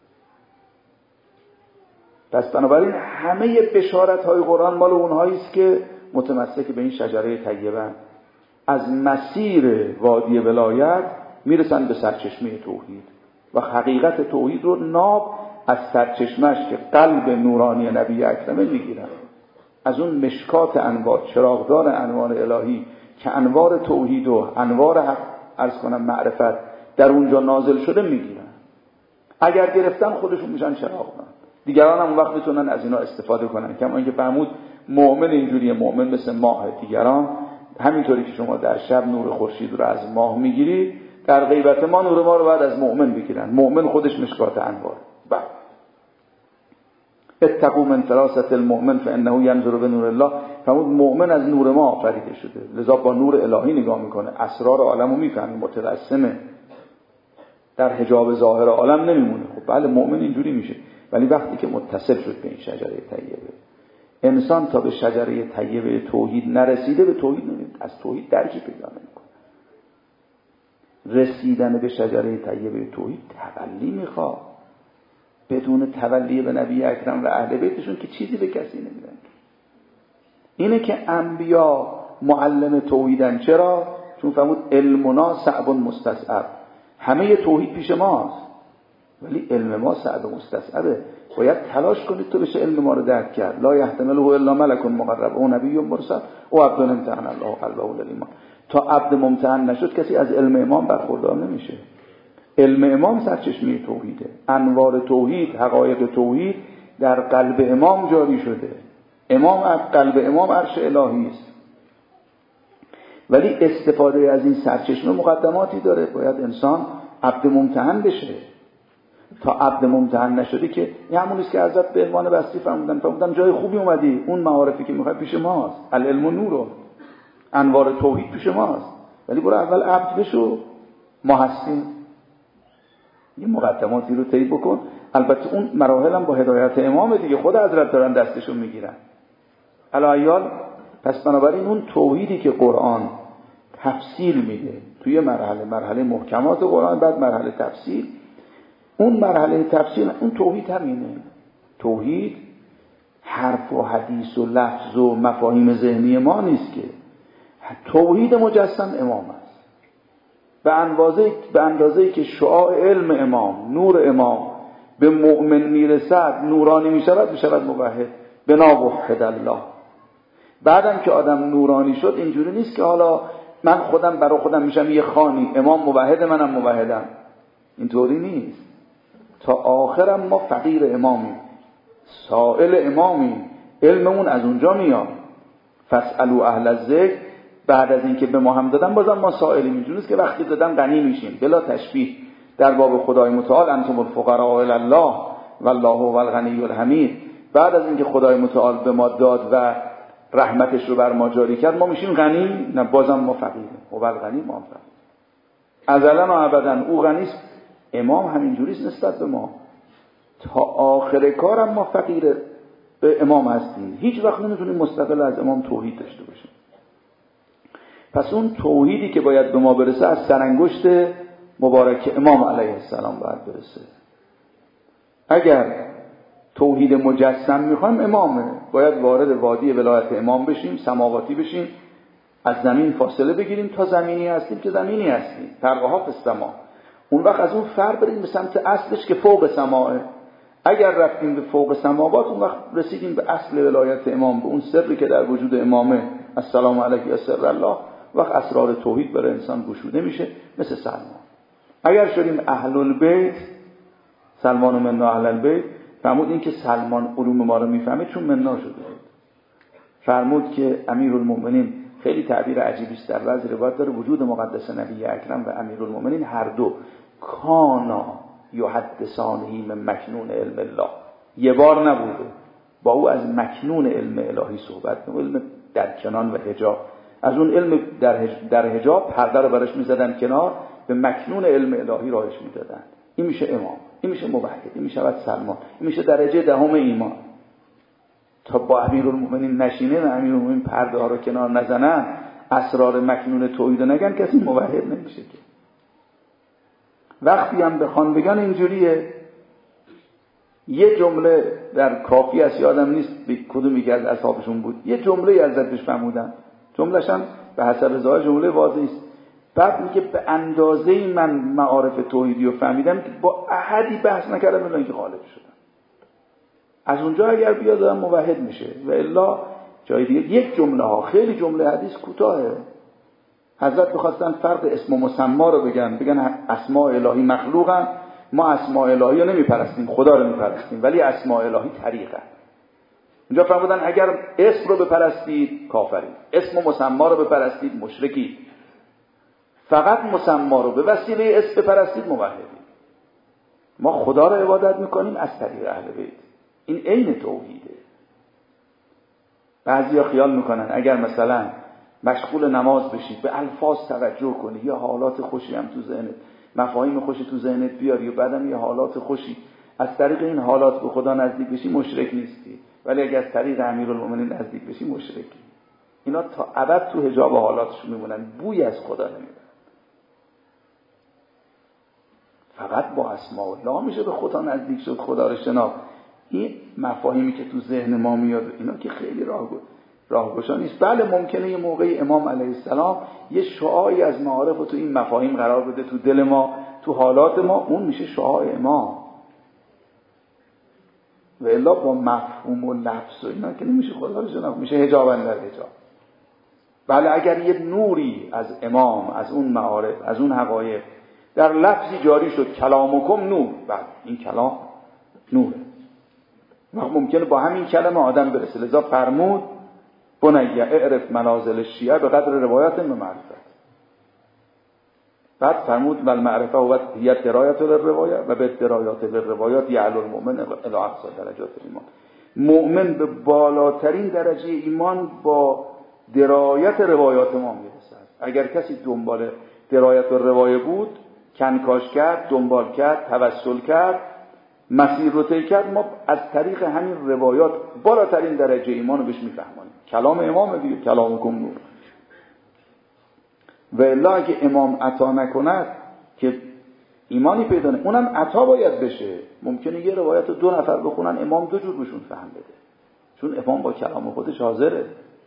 Speaker 1: پس بنابراین همه بشارت‌های قرآن مال اونهایی است که متمسک به این شجره طیبه، از مسیر وادی ولایت میرسن به سرچشمه توحید و حقیقت توحید رو ناب از سرچشمش که قلب نورانی نبی اکرمه میگیرن. از اون مشکات انوار، چراغدان انوار الهی که انوار توحید و انوار حق عرض کنم معرفت در اونجا نازل شده میگیرن. اگر گرفتن خودشون میشن چراغدان، دیگران هم اون وقت میتونن از اینا استفاده کنن. کما اینکه فرمود مؤمن اینجوریه، مؤمن مثل ماه. دیگران همینطوری که شما در شب نور خورشید رو از ماه میگیری، در غیبت ما نور ما رو باید از مؤمن بگیرن. مؤمن خودش مشکات انوار. بعد اتقوا من فراست المؤمن فانه ینظر بنور الله. فرمود مؤمن از نور ما آفریده شده، لذا با نور الهی نگاه میکنه، اسرار عالمو میفهمه، متقسمه، در حجاب ظاهر عالم نمیمونه. خب بله مؤمن اینجوری میشه، ولی وقتی که متصل شد به این شجره طیبه، انسان تا به شجره طیبه توحید نرسیده به توحید نمیاد، از توحید درکی پیدا نمیکنه. رسیدن به شجره طیبه توحید تولی میخواد. بدون تولی به نبی اکرم و اهل بیتشون که چیزی به کسی نمیدن. اینه که انبیا معلم توحیدن. چرا؟ چون فرمود علمنا صعب مستصعب. همه توحید پیش ماست، ولی علم ما صعب مستصعبه. باید تلاش کنید تو بشه علم ما رو درک کرد. لا یحتمله الا ملک مقرب او نبی مرسل او عبد امتحن الله قلبه للایمان. تا عبد ممتحن نشد کسی از علم امام برخوردار نمیشه. علم امام سرچشمه توحیده. انوار توحید، حقایق توحید در قلب امام جاری شده. امام از قلب امام عرش الهی است. ولی استفاده از این سرچشمه مقدماتی داره. باید انسان عبد ممتحن بشه. تا عبد ممتحن نشدی که این همونیست که حضرت بهبان بستی فرمودن فرمودن جای خوبی اومدی، اون معارفی که میخوای پیش ماست، العلم و نور، انوار توحید پیش ماست، ولی برو اول عبد بشو. ما هستیم، یه مقدماتی رو طی بکن. البته اون مراحل هم با هدایت امام دیگه، خود حضرت دارن دستشو میگیرن. الایال پس بنابراین اون توحیدی که قرآن تفصیل میده توی مرحله مرحله محکمات قرآن، بعد مرحله تفصیل، اون مرحله تفصیل اون توحید همینه. توحید حرف و حدیث و لفظ و مفاهیم ذهنی ما نیست که. توحید مجسم امام است. به اندازه به اندازه‌ای که شعاع علم امام، نور امام به مؤمن میرسد، نورانی میشود، میشود موحد. بنا وحد الله. بعدم که آدم نورانی شد اینجوری نیست که حالا من خودم برای خودم میشم یه خانی، امام موحد منم موحدم. اینطوری نیست. تا آخرم ما فقیر امامیم، سائل امامیم، علممون از اونجا میاد. فاسالوا اهل الذکر. بعد از اینکه به ما هم دادن بازم ما سائلیم. اینجوری نیست که وقتی دادن غنی میشیم. بلا تشبیه در باب خدای متعال انتم الفقراء الی الله والله هو الغنی الحمید. بعد از اینکه خدای متعال به ما داد و رحمتش رو بر ما جاری کرد، ما میشیم غنی؟ نه، بازم ما فقیریم. هو الغنی ما فقیر. ازلا و ابدا او غنیست. امام همینجوریست نسبت به ما. تا آخر کارم ما فقیر به امام هستیم. هیچ وقت نمیتونیم مستقل از امام توحید داشته باشیم. پس اون توحیدی که باید به ما برسه از سرانگشت مبارک امام علیه السلام باید برسه. اگر توحید مجسم میخوایم، امامه. باید وارد وادی ولایت امام بشیم، سماواتی بشیم، از زمین فاصله بگیریم تا زمینی هستیم که زمینی هستیم. فرقها فی السما. اون وقت از اون فر بریم به سمت اصلش که فوق سماه. اگر رفتیم به فوق سماوات، اون وقت رسیدیم به اصل ولایت امام، به اون سری که در وجود امامه. السلام علیک یا سر الله. وقت اسرار توحید برای انسان گشوده میشه، مثل سلمان. اگر شدیم اهل البیت، سلمان و منا اهل البیت، فرمود این که سلمان علوم ما رو میفهمه چون منا شده. فرمود که امیرالمومنین، خیلی تعبیر عجیبی است، در بعضی روایات داره، وجود مقدس نبی اکرم و امیرالمومنین هر دو کانا یحدثانه من مکنون علم الله. یه بار نبوده، با او از مکنون علم الهی صحبت کنیم، علم در کنان و حجاب. از اون علم در حج... در حجاب پرده رو براش می‌زدن کنار، به مکنون علم الهی راهش میدادن. این میشه امام، این میشه موحد، این میشه بعد سلمان، این میشه درجه دهم ایمان. تا با امیرالمومنین نشینه و امیرالمومنین پرده ها رو کنار نزنن، اسرار مکنون توحید نگن، کسی موحد نمیشه که. وقتی هم بخوان بگن اینجوریه، یه جمله در کافی است، یادم نیست کدومی که از اصحابشون بود، یه جمله ازش فهمودن، جمله‌ش هم به حسب ظاهر جمله واضحی است. بعد میگه به اندازه من معارف توحیدی رو فهمیدم که با احدی بحث نکردم الا اینکه غالب شدم. از اونجا اگر بیاد آدم موحد میشه، و الا جای دیگه. یک جمله ها، خیلی جمله حدیث کوتاهه. حضرت بخواستن فرق اسم و مسما رو بگن، بگن اسماء الهی مخلوقن، ما اسماء الهی رو نمیپرستیم، خدا رو میپرستیم، ولی اسماء الهی طریقه. اونجا فرمودن اگر اسم رو بپرستید کافرید، اسم و مسما رو بپرستید مشرکید، فقط مسما رو به وسیله اسم بپرستید موحدید. ما خدا رو عبادت میکنیم از طریق اهل بیت. این عین توحیده. بعضیا خیال میکنن اگر مثلا مشغول نماز بشید، به الفاظ توجه کنی، یا حالات خوشی هم تو ذهنت، مفاهیم خوشی تو ذهنت بیاری و بعدم یه حالات خوشی، از طریق این حالات به خدا نزدیک بشی، مشرک نیستی. ولی اگر از طریق امیرالمومنین نزدیک بشی، مشرکی. اینا تا ابد تو حجاب حالاتشون میمونن، بوی از خدا نمیبرن. فقط با اسماء الله میشه به خدا نزدیک شد، خدا رو شناخت. این مفاهیمی که تو ذهن ما میاد، اینا که خیلی راهگو راهگشا نیست. بله ممکنه یه موقعی امام علیه السلام یه شعاعی از معارف رو تو این مفاهیم قرار بده، تو دل ما، تو حالات ما، اون میشه شعاع امام. و الا با مفهوم و لفظ و اینا که نمیشه خدا رو شناخت، میشه حجاب اندر حجاب. بله اگر یه نوری از امام، از اون معارف، از اون حقایق در لفظی جاری شد، کلامکم نور، بله این کلام نوره، ممکنه با همین کلمه آدم برسه. لذا فرمود بنیه اعرف منازل الشیعه به قدر روایت به معرفت. بعد فرمود بل معرفه و هی درایت للروایه و به درایات للروایات یعلو المؤمن الی اقصی درجات ایمان. مؤمن به بالاترین درجه ایمان با درایت روایات ما میرسد. اگر کسی دنبال درایت و روایه بود، کنکاش کرد، دنبال کرد، توسل کرد، مسیر رو طی کرد، ما از طریق همین روایات بالاترین درجه ایمان رو بهش میفهمانیم. کلام امام دیگه، کلامکم نور. و الا اگه امام عطا نکند که ایمانی پیدا نه، اونم عطا باید بشه. ممکنه یه روایت رو دو نفر بخونن، امام دو جور بهشون فهم بده، چون امام با کلام خودش حاضره.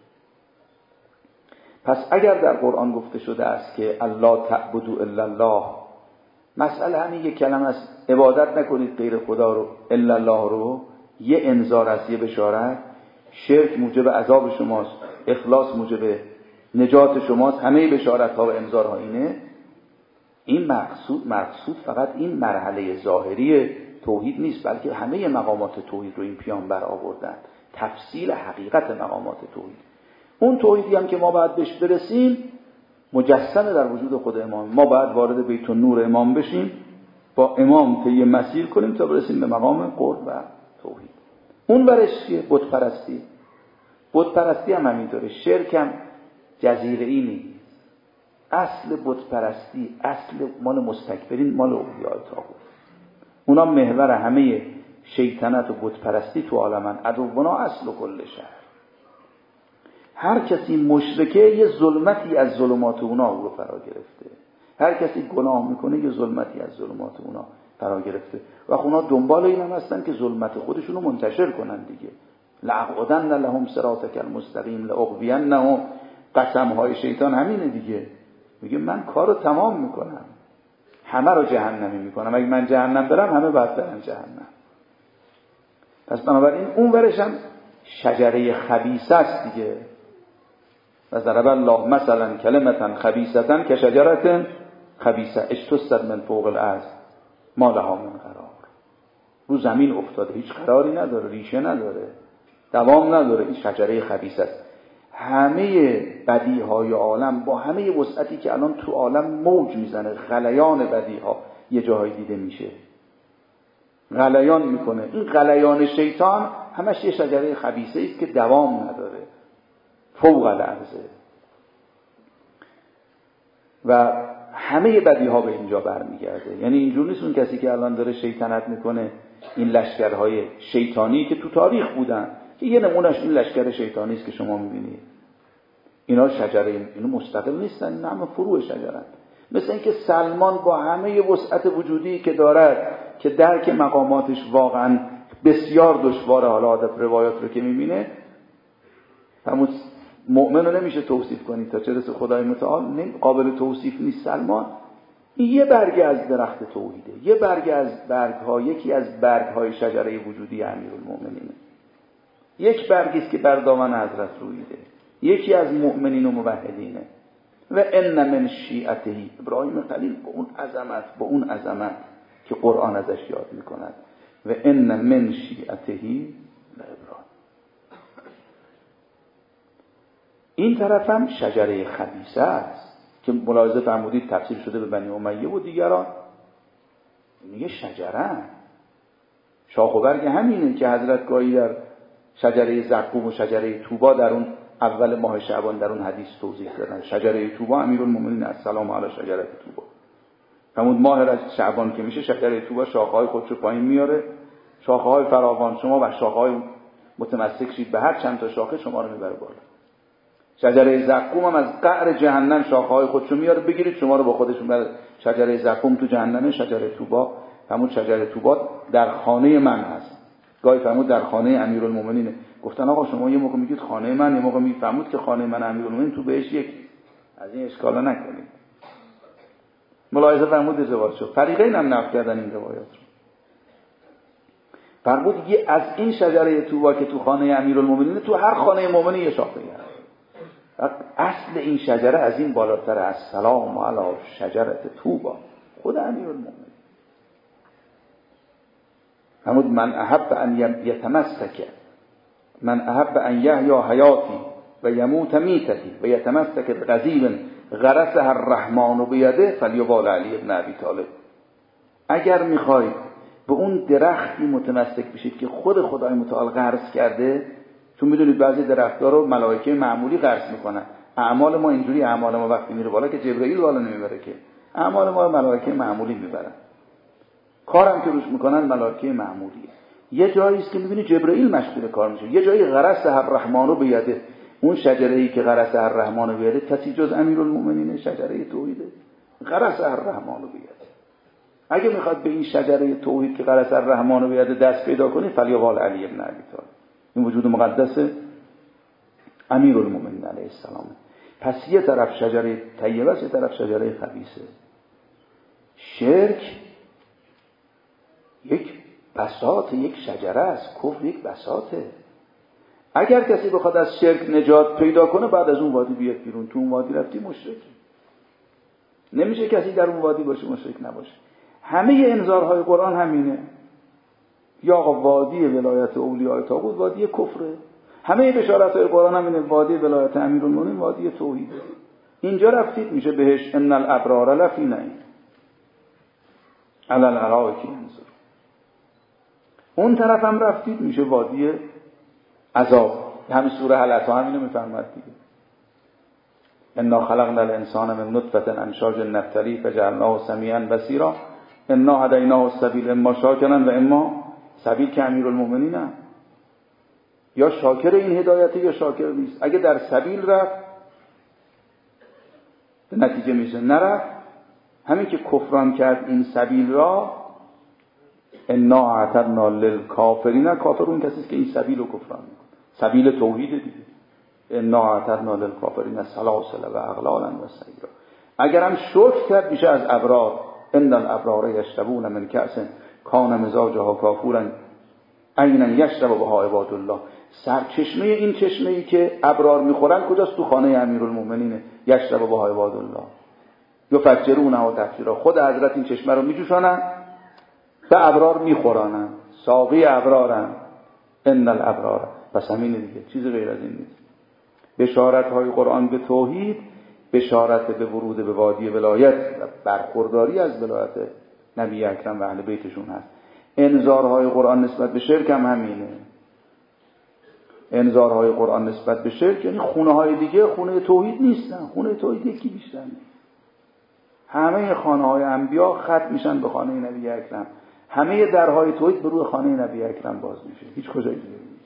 Speaker 1: پس اگر در قرآن گفته شده است که الله تعبدوا الا الله، مسئله همین یک کلمه است، عبادت نکنید غیر خدا رو، الا الله رو، یه انذار است، یه بشارت. شرک موجب عذاب شماست، اخلاص موجب نجات شماست، همه بشارت ها و انذارها اینه. این مقصود مقصود فقط این مرحله ظاهری توحید نیست، بلکه همه مقامات توحید رو این پیامبر آوردن، تفصیل حقیقت مقامات توحید. اون توحیدی هم که ما باید بهش برسیم مجسمه در وجود خود امام. ما باید وارد بیت النور امام بشیم، با امام طی مسیر کنیم تا برسیم به مقام قرب و توحید. اون برش چیه؟ بت پرستی. بت پرستی هم همینطوره. شرک هم جزیره‌ای نیست. اصل بت پرستی، اصل مال مستکبرین، مال اولیاء طاغوت. اونا محور همه شیطنت و بت پرستی تو عالمن. عدونا اصل و کل شر. هر کسی مشرکه یه ظلمتی از ظلمات اونا او رو فرا گرفته. هر کسی گناه میکنه یه ظلمتی از ظلمات اونا فرا گرفته. و اونا دنبال این هم هستن که ظلمت خودشون رو منتشر کنن دیگه. لأقعدن لهم صراطک المستقیم لأغوینهم. قسمهای شیطان همینه دیگه. میگه من کارو تمام میکنم، همه رو جهنمی میکنم، اگه من جهنم برم همه باید برن جهنم. پس بنابراین اون ورش هم شجره خبیثه است دیگه. و ضرب الله مثلا کلمتا خبیثتا که شجرة خبیثه اجتثت من فوق الارض ما لها من قرار. رو زمین افتاده، هیچ قراری نداره، ریشه نداره، دوام نداره. این شجره خبیثه است. همه بدیهای عالم با همه وسعتی که الان تو عالم موج میزنه، غلیان بدیها یه جایی دیده میشه، غلیان میکنه. این غلیان شیطان همش یه شجره خبیثه است که دوام نداره، فوق العرضه و همه بدی ها به اینجا برمیگرده. یعنی اینجور نیست اون کسی که الان داره شیطنت میکنه این لشکرهای شیطانی که تو تاریخ بودن که یه نمونهش این لشکر شیطانی است که شما میبینید، اینا شجره، اینا مستقل نیستن، اینا همه فروع شجرن. مثل اینکه سلمان با همه وسعت وجودی که دارد که درک مقاماتش واقعا بسیار دشواره، حالا آدم روایات رو که میبینه همون مؤمن رو نمیشه توصیف کنید تا چه رسه خدای متعال، قابل توصیف نیست. سلمان این یه برگ از درخت توحیده، یه برگ از برگ‌ها، یکی از برگ‌های شجره وجودی امیرالمؤمنینه، یک برگی است که بر دامن حضرت رویده، یکی از مؤمنین و موحدینه. و ان من شیعته، ابراهیم خلیل با اون عظمت، با اون عظمت که قرآن ازش یاد میکند، و ان من شیعته ابراهیم. این طرف هم شجره خبیثه است که ملاحظه فرمودید تفسیر شده به بنی امیه و دیگران. این یه شجره، شاخ و برگ همینه که حضرت گاهی در شجره زقوم و شجره طوبا در اون اول ماه شعبان در اون حدیث توضیح دادن. شجره طوبا امیرالمومنین السلام علی شجره طوبا، همون ماه شعبان که میشه شجره طوبا شاخه‌های خودشو پایین میاره، شاخه‌های فراوان، شما و شاخه‌های متمسک شید به هر چند تا شاخه شما رو میبره بالا. شجره زقوم هم از قعر جهنم شاخه‌های خودشو میاره، بگیرید شما رو با خودش میبره. شجره زقوم تو جهنم، شجره طوبا، همون شجره طوبا در خانه من هست. گاهی فرمود در خانه امیرالمومنین. گفتن آقا شما یه موقع میگید خانه من، یه موقع میفهمید که خانه من امیرالمومنین تو بهش یک، از این اشکالا نکنید. ملاحظه فرمود روایت شد، فریقین هم نقل کردن این روایات رو. فرمود یه از این شجره طوبا که تو خانه امیرالمومنین، تو هر خانه مؤمن یه شاخه هست. اصل این شجره از این بالاتر، از سلام علی شجره طوبا، خود امیرالمومنین. فرمود من احب ان یتمسک، من احب ان یحیا حیاتی و یموت میتتی و یتمسک بغضیب غرسها الرحمن بیده فلیبال علی ابن ابی طالب. اگر میخواید به اون درختی متمسک بشید که خود خدای متعال غرس کرده، چون میدونید بعضی درخت‌ها رو ملائکه معمولی غرس میکنن، اعمال ما اینجوری، اعمال ما وقتی میره بالا که جبرئیل بالا نمیبره، که اعمال ما ملائکه معمولی میبرن، کارم که روش میکنن ملائکه معمولیه. یه جایی است که میبینی جبرئیل مشغول کار میشه، یه جایی غرس الرحمن بیده، اون شجره‌ای که غرس الرحمن بیده کسی جز امیرالمومنین شجره توحیده، غرس الرحمن بیده. اگه میخواد به این شجره توحید که غرس الرحمن بیده دست پیدا کنی، فلیقال علی ابن ابی طالب، این وجود مقدس امیرالمومنین علیه السلام. پس یه طرف شجره طیبه است، یه طرف شجره خبیثه. شرک یک بساط، یک شجره است، کفر یک بساطه. اگر کسی بخواد از شرک نجات پیدا کنه، بعد از اون وادی بیاد بیرون. تو اون وادی رفتی مشرکی. نمیشه کسی در اون وادی باشه مشرک نباشه. همه انذارهای قرآن همینه. یا آقا وادی ولایت اولیاء طاغوت وادی کفره. همه بشارت‌های قرآن همینه، وادی ولایت امیرالمومنین وادی توحیده. اینجا رفتید میشه بهش ان الابرار لفی نعیم علی الارائک ینظرون. اون طرف هم رفتید میشه وادی عذاب. همین سوره هل اتی همینو میفرماد دیگه. انا خلقنا الانسان من نطفه امشاج نبتلی فجعلناه سمیعا بصیرا انا هدیناه السبیل اما شاکرا و اما سبیل که امیرالمومنین هم. یا شاکر این هدایته یا شاکر نیست. اگه در سبیل رفت به نتیجه میشه، نرفت همین که کفران کرد این سبیل را، انا اعتدنا للکافرین، کافرون کسی که این سبیل رو کفران میکنه، سبیل توحید دیگه. انا اعتدنا للکافرین سلاسل و اغلالا و سعیرا. اگر هم شکر کرد میشه از ابرار. ان الابرار یشربون من کأس کان مزاجها کافورا عینا یشرب بها عباد الله. سرچشمه این چشمه ای که ابرار میخورن کجاست؟ تو خانه امیرالمومنین. یشرب بها عباد الله یفجرونه و تفجیرا. خود حضرت این چشمه رو میجوشانن، به ابرار میخورانن، ساقی ابرارن. ان الابرار. پس همینه دیگه، چیز غیر از این نیست. بشارت های قرآن به توحید، بشارت به ورود به وادی ولایت و برخورداری از ولایت نبی اکرم و اهل بیتشون هست. انذارهای قرآن نسبت به شرک هم همینه. انذارهای قرآن نسبت به شرک، یعنی خونه های دیگه خونه توحید نیستن، خونه توحید یکی بیشتر نیست. همه خانه های انبیا ختم میشن به خانه نبی اکرم، همه درهای توحید به روی خانه نبی اکرم باز میشه، هیچ کجای دیگه نیست.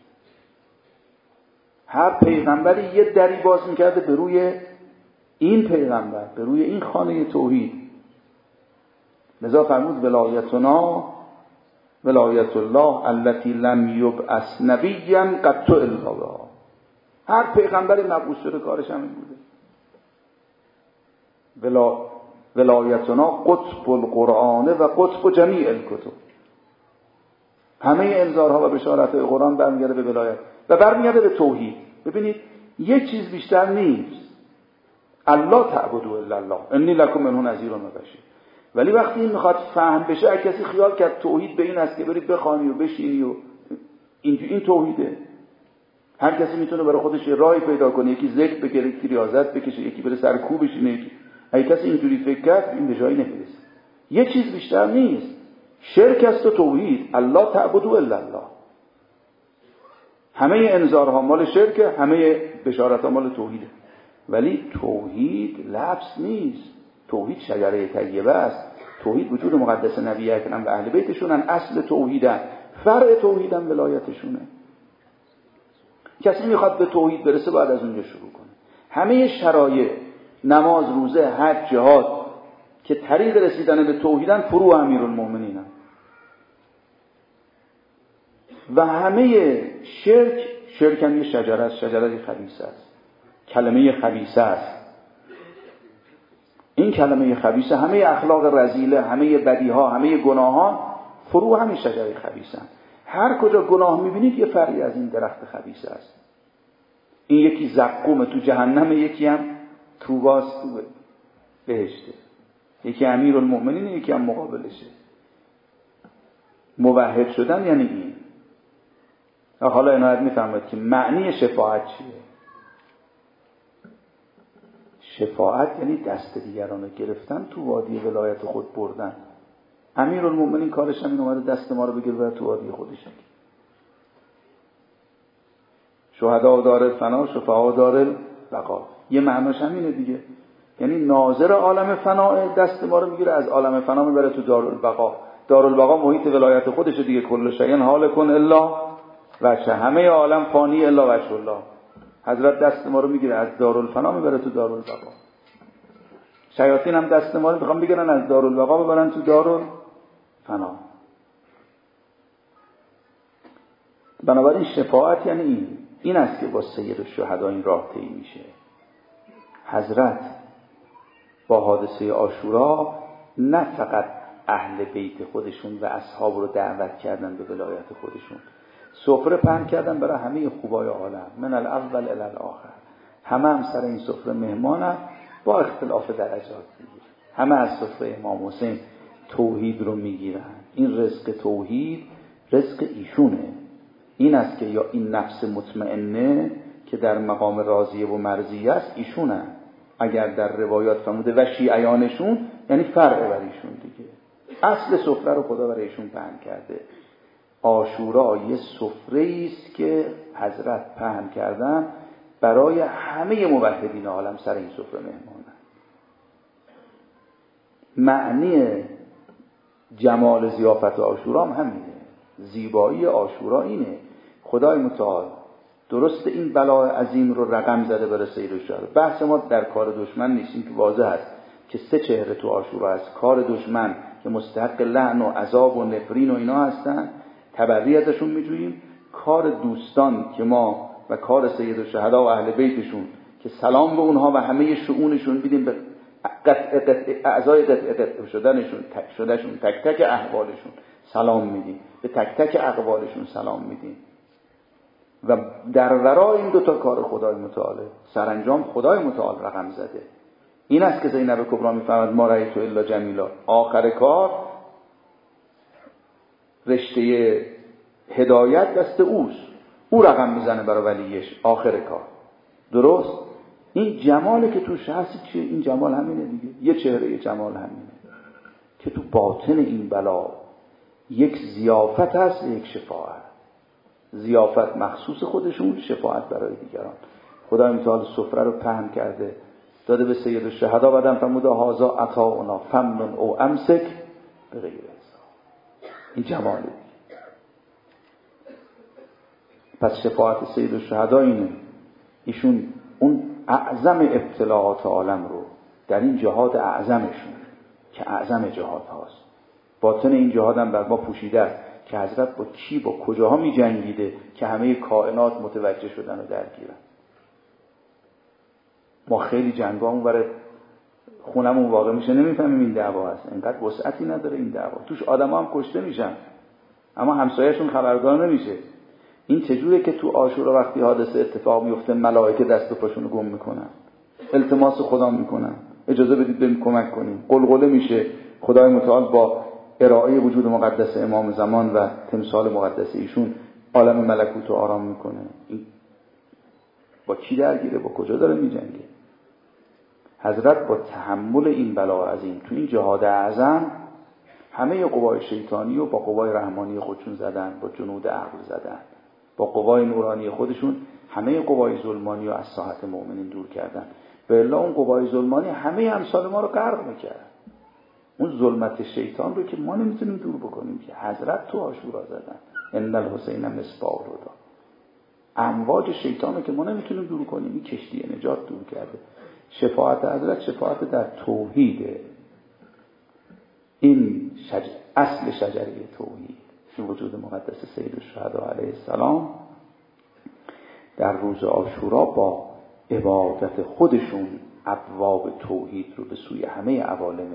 Speaker 1: هر پیغمبری یه دری باز میکرده به روی این پیغمبر، به روی این خانه توحید. لذا فرمود ولایتنا ولایت الله التي لم یبعث نبیا قط الا بها. هر پیغمبری مبعوث شده کارش همین بوده. ولا ولایتنا قطب القرآن و قطب جمیع الکتب. همه انذارها و بشارت‌های قرآن برمیگرده به ولایت و برمیگرده به توحید. ببینید یک چیز بیشتر نیست. الله تعبدوا الا الله انی لکم منه نذیر و بشیر. ولی وقتی این میخواد فهم بشه، اگه کسی خیال کرد توحید به این است که برید بخوانی و بشینی و این این توحیده. هر کسی میتونه برای خودش یه راهی پیدا کنه، یکی ذکر بگیره، یکی ریاضت بکشه، یکی بره سر کوه بشینه، یکی اگه کسی اینجوری فکر کرد این به جایی نمیرسه. یه چیز بیشتر نیست. شرک است و توحید. الله تعبدوا الا الله. همه انذارها مال شرکه، همه بشارت‌ها مال توحیده. ولی توحید لفظ نیست. توحید شجره طیبه است. توحید وجود مقدس نبی اکرم و اهل بیتشونن، اصل توحیدن، فرع توحیدن ولایتشونه. کسی میخواد به توحید برسه باید از اونجا شروع کنه. همه شرایط نماز، روزه، حج، جهاد که طریق رسیدن به توحیدن فروع امیرالمومنین و همه شرک شرک هم یه شجره است، شجره خبیثه است، کلمه خبیثه است. این کلمه خبیثه همه اخلاق رذیله، همه بدیها، همه گناهان فروع همین شجره خبیثه است. هر کجا گناه میبینید یه فرعی از این درخت خبیثه است. این یکی زقومه تو جهنم، یکی هم توباست تو بهشته، یکی امیرالمومنین، یکی هم مقابلشه. موحد شدن یعنی این. حالا عنایت میفهمید که معنی شفاعت چیه. شفاعت یعنی دست دیگران رو گرفتن تو وادی ولایت خود بردن. امیرالمومنین کارش همین، اومده دست ما رو بگیره و تو وادی خودش. شهدا دار فنا، شفعا دار بقا. یه معناش همینه دیگه. یعنی ناظر عالم فنا دست ما رو میگیره، از عالم فنا میبره تو دارالبقا. دارالبقا محیط ولایت خودشه دیگه. کل شیء هالک الا وجه، همه عالم فانی الا وجه الله. حضرت دست ما رو میگیره از دارالفنا میبره تو دارالبقا. شیاطین هم دست ما رو میخوام بگیرن از دارالبقا ببرن تو دارالفنا. بنابراین شفاعت یعنی این این است که با سید الشهدا این راه طی میشه. حضرت با حادثه عاشورا نه فقط اهل بیت خودشون و اصحاب رو دعوت کردن به ولایت خودشون، سفره پهن کردن برای همه خوبای عالم، من الاول الی الاخر. همه هم سر این سفره مهمانن با اختلاف درجات دیگه. همه از سفره امام حسین توحید رو میگیرن. این رزق توحید رزق ایشونه. این است که یا این نفس مطمئنه که در مقام راضیه و مرضیه است ایشونه. اگر در روایات فرموده و شیعیانشون یعنی فرع بر ایشون دیگه. اصل سفره رو خدا برای ایشون پهن کرده. عاشورا یه سفره است که حضرت پهن کردن برای همه موحدین عالم سر این سفره مهمانن. معنی جمال ضیافت عاشورا هم همینه. زیبایی عاشورا اینه. خدای متعال درست این بلا عظیم رو رقم زده برای سید الشهدا. بحث ما در کار دشمن نیست، این که واضح است که سه چهره تو عاشورا است. کار دشمن که مستحق لعن و عذاب و نفرین و اینا هستن، تبری ازشون میجوییم. کار دوستان که ما و کار سید الشهدا و اهل بیتشون که سلام به اونها و همه شؤونشون بدیم، به قطع قطع اعضای قطع قطع شدنشون تک شدهشون، تک تک احوالشون سلام میدیم، به تک تک اقوالشون سلام میدیم. و در ورای این دوتا کار خدای متعاله، سرانجام خدای متعال رقم زده. این است که زینب کبرا میفرماد ما رأیت الا جمیلا. آخر کار رشته هدایت دست اوست، او رقم میزنه برای ولیش. آخر کار درست این جمالی که توش هست چیه؟ این جمال همینه دیگه. یه چهره یه جمال همینه که تو باطن این بلا یک ضیافت هست، یک شفاعت. ضیافت مخصوص خودشون، شفاعت برای دیگران. خدای متعال سفره رو پهن کرده داده به سید الشهدا، بعدم فرموده هذا عطاؤنا فمنن او امسک به غیر حساب. این جماله. پس شفاعت سید الشهدا اینه، ایشون اون اعظم ابتلاعات عالم رو در این جهاد اعظمشون که اعظم جهاد هاست، باطن این جهاد هم بر ما پوشیده است که حضرت با کی با کجاها می جنگیده که همه کائنات متوجه شدن و درگیرن. ما خیلی جنگا اون برای خونمون واقع میشه نمیفهمیم این دعوا هست، اینقدر وسعتی نداره این دعوا، توش آدما هم کشته میشن اما همسایه‌شون خبردار نمیشه. این چجوره که تو عاشورا وقتی حادثه اتفاق میفته ملائکه دست و پاشونو گم میکنن، التماس خدا میکنن اجازه بدید بریم کمک کنیم، قلقله میشه، خدای متعال با ارائه وجود مقدس امام زمان و تمثال مقدس ایشون عالم ملکوت رو آرام میکنه. این با کی درگیره؟ با کجا داره میجنگه؟ حضرت با تحمل این بلا عظیم تو این جهاد اعظم همه قوای شیطانی رو با قوای رحمانی خودشون زدن، با جنود عقل زدن، با قوای نورانی خودشون همه قوای ظلمانی رو از ساحت مؤمنین دور کردن. به الا اون قوای ظلمانی همه امثال ما رو غرق میکرد. اون ظلمت شیطان رو که ما نمیتونیم دور بکنیم که حضرت تو عاشورا زدن. ان الحسین مصباح الهدی. امواج شیطان رو که ما نمیتونیم دور کنیم این کشتی نجات دور کرده. شفاعت حضرت شفاعت در توحیده. این شج... اصل شجره توحید این وجود مقدس سید الشهدا علیه السلام در روز عاشورا با عبادت خودشون ابواب توحید رو به سوی همه عوالم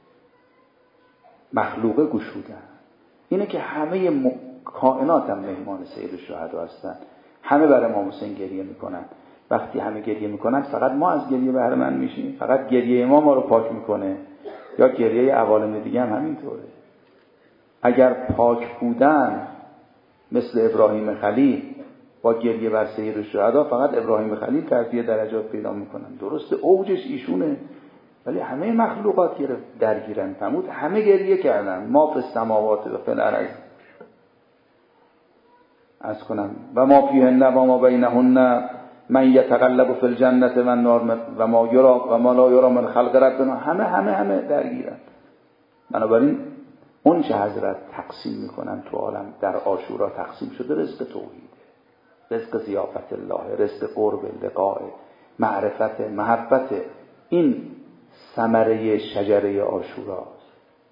Speaker 1: مخلوقه گشودن. اینه که همه م... کائنات هم مهمان سید الشهدا هستن. همه برای امام حسین گریه میکنن. وقتی همه گریه میکنن فقط ما از گریه بهره مند میشیم؟ فقط گریه ما ما رو پاک میکنه؟ یا گریه عوالم دیگه هم همینطوره؟ اگر پاک بودن مثل ابراهیم خلیل با گریه بر سید الشهدا، فقط ابراهیم خلیل ترفیع درجات پیدا میکنن. درسته اوجش ایشونه، ولی همه مخلوقات گرفت درگیرن. فرمود همه گریه کردن. ما فی السماوات و فی الارض از کنم و ما فیهن و ما بینهن من یتقلب فی الجنة و النار و ما یرا و ما لا یرا من خلق ربنا. همه همه همه درگیرن. بنابراین اون چه حضرت تقسیم میکنن تو عالم در عاشورا تقسیم شده رزق توحید، رزق ضیافت الله، رزق قرب لقاء، معرفت، محبت. این ثمره شجره عاشوراست.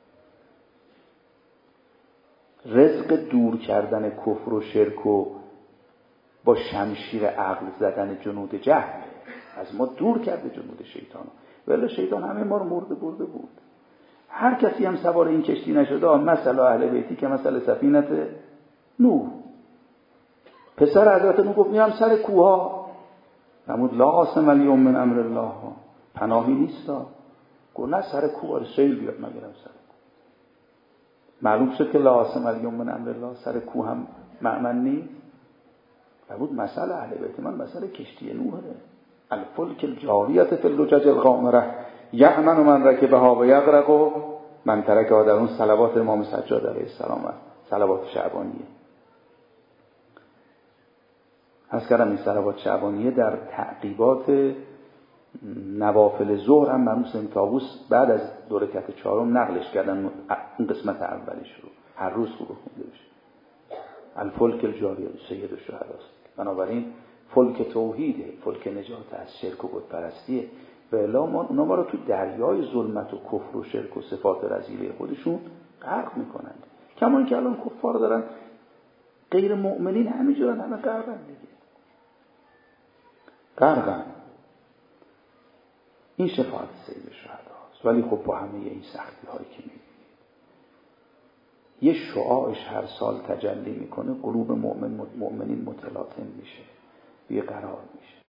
Speaker 1: رزق دور کردن کفر و شرک و با شمشیر عقل زدن جنود جهل از ما دور کرده جنود شیطان. ولی شیطان همه ما رو مرده برده بود. هر کسی هم سوار این کشتی نشده. مثلا اهل بیتی که مثلا سفینت نوح. پسر حضرت نوح گفت میام سر کوها. نمود لا عاصم الیوم من امر الله. پناهی نیست. گفت نه سر کوه سیل بیاد مگرم سر کوه. معلوم شد که لا عاصم الیوم من امر الله سر کوه هم مأمن نیست. بود مسئله اهل بیت من مسئله کشتی نوحه. الفلک الجاریت فی اللجج الغامره یأمن من رکبها و یغرق و من ترکها. در اون صلوات امام سجاد علیه السلام است، صلوات شعبانیه. از کردم این صلوات شعبانیه در تعقیبات نوافل ظهر هم مرموم سید طاووس بعد از دو رکعت چهارم نقلش کردن. این قسمت اولیش رو هر روز خوب خونده بشه. الفلک الجاریه سید الشهدا است. بنابراین فلک توحیده، فلک نجات از شرک و بت پرستیه. و الا ما اونا ما رو تو دریای ظلمت و کفر و شرک و صفات رذیله خودشون غرق میکنند. کما اینکه الان کفار دارن غیر مؤمنین همینجورن، همه غرقن دیگه، غرقن. این شفاعت سید الشهدا است. ولی خب با همه این سختی هایی که میبینید یه شعاعش هر سال تجلی میکنه، قلوب مؤمن مؤمنین متلاطم میشه، بیقرار میشه.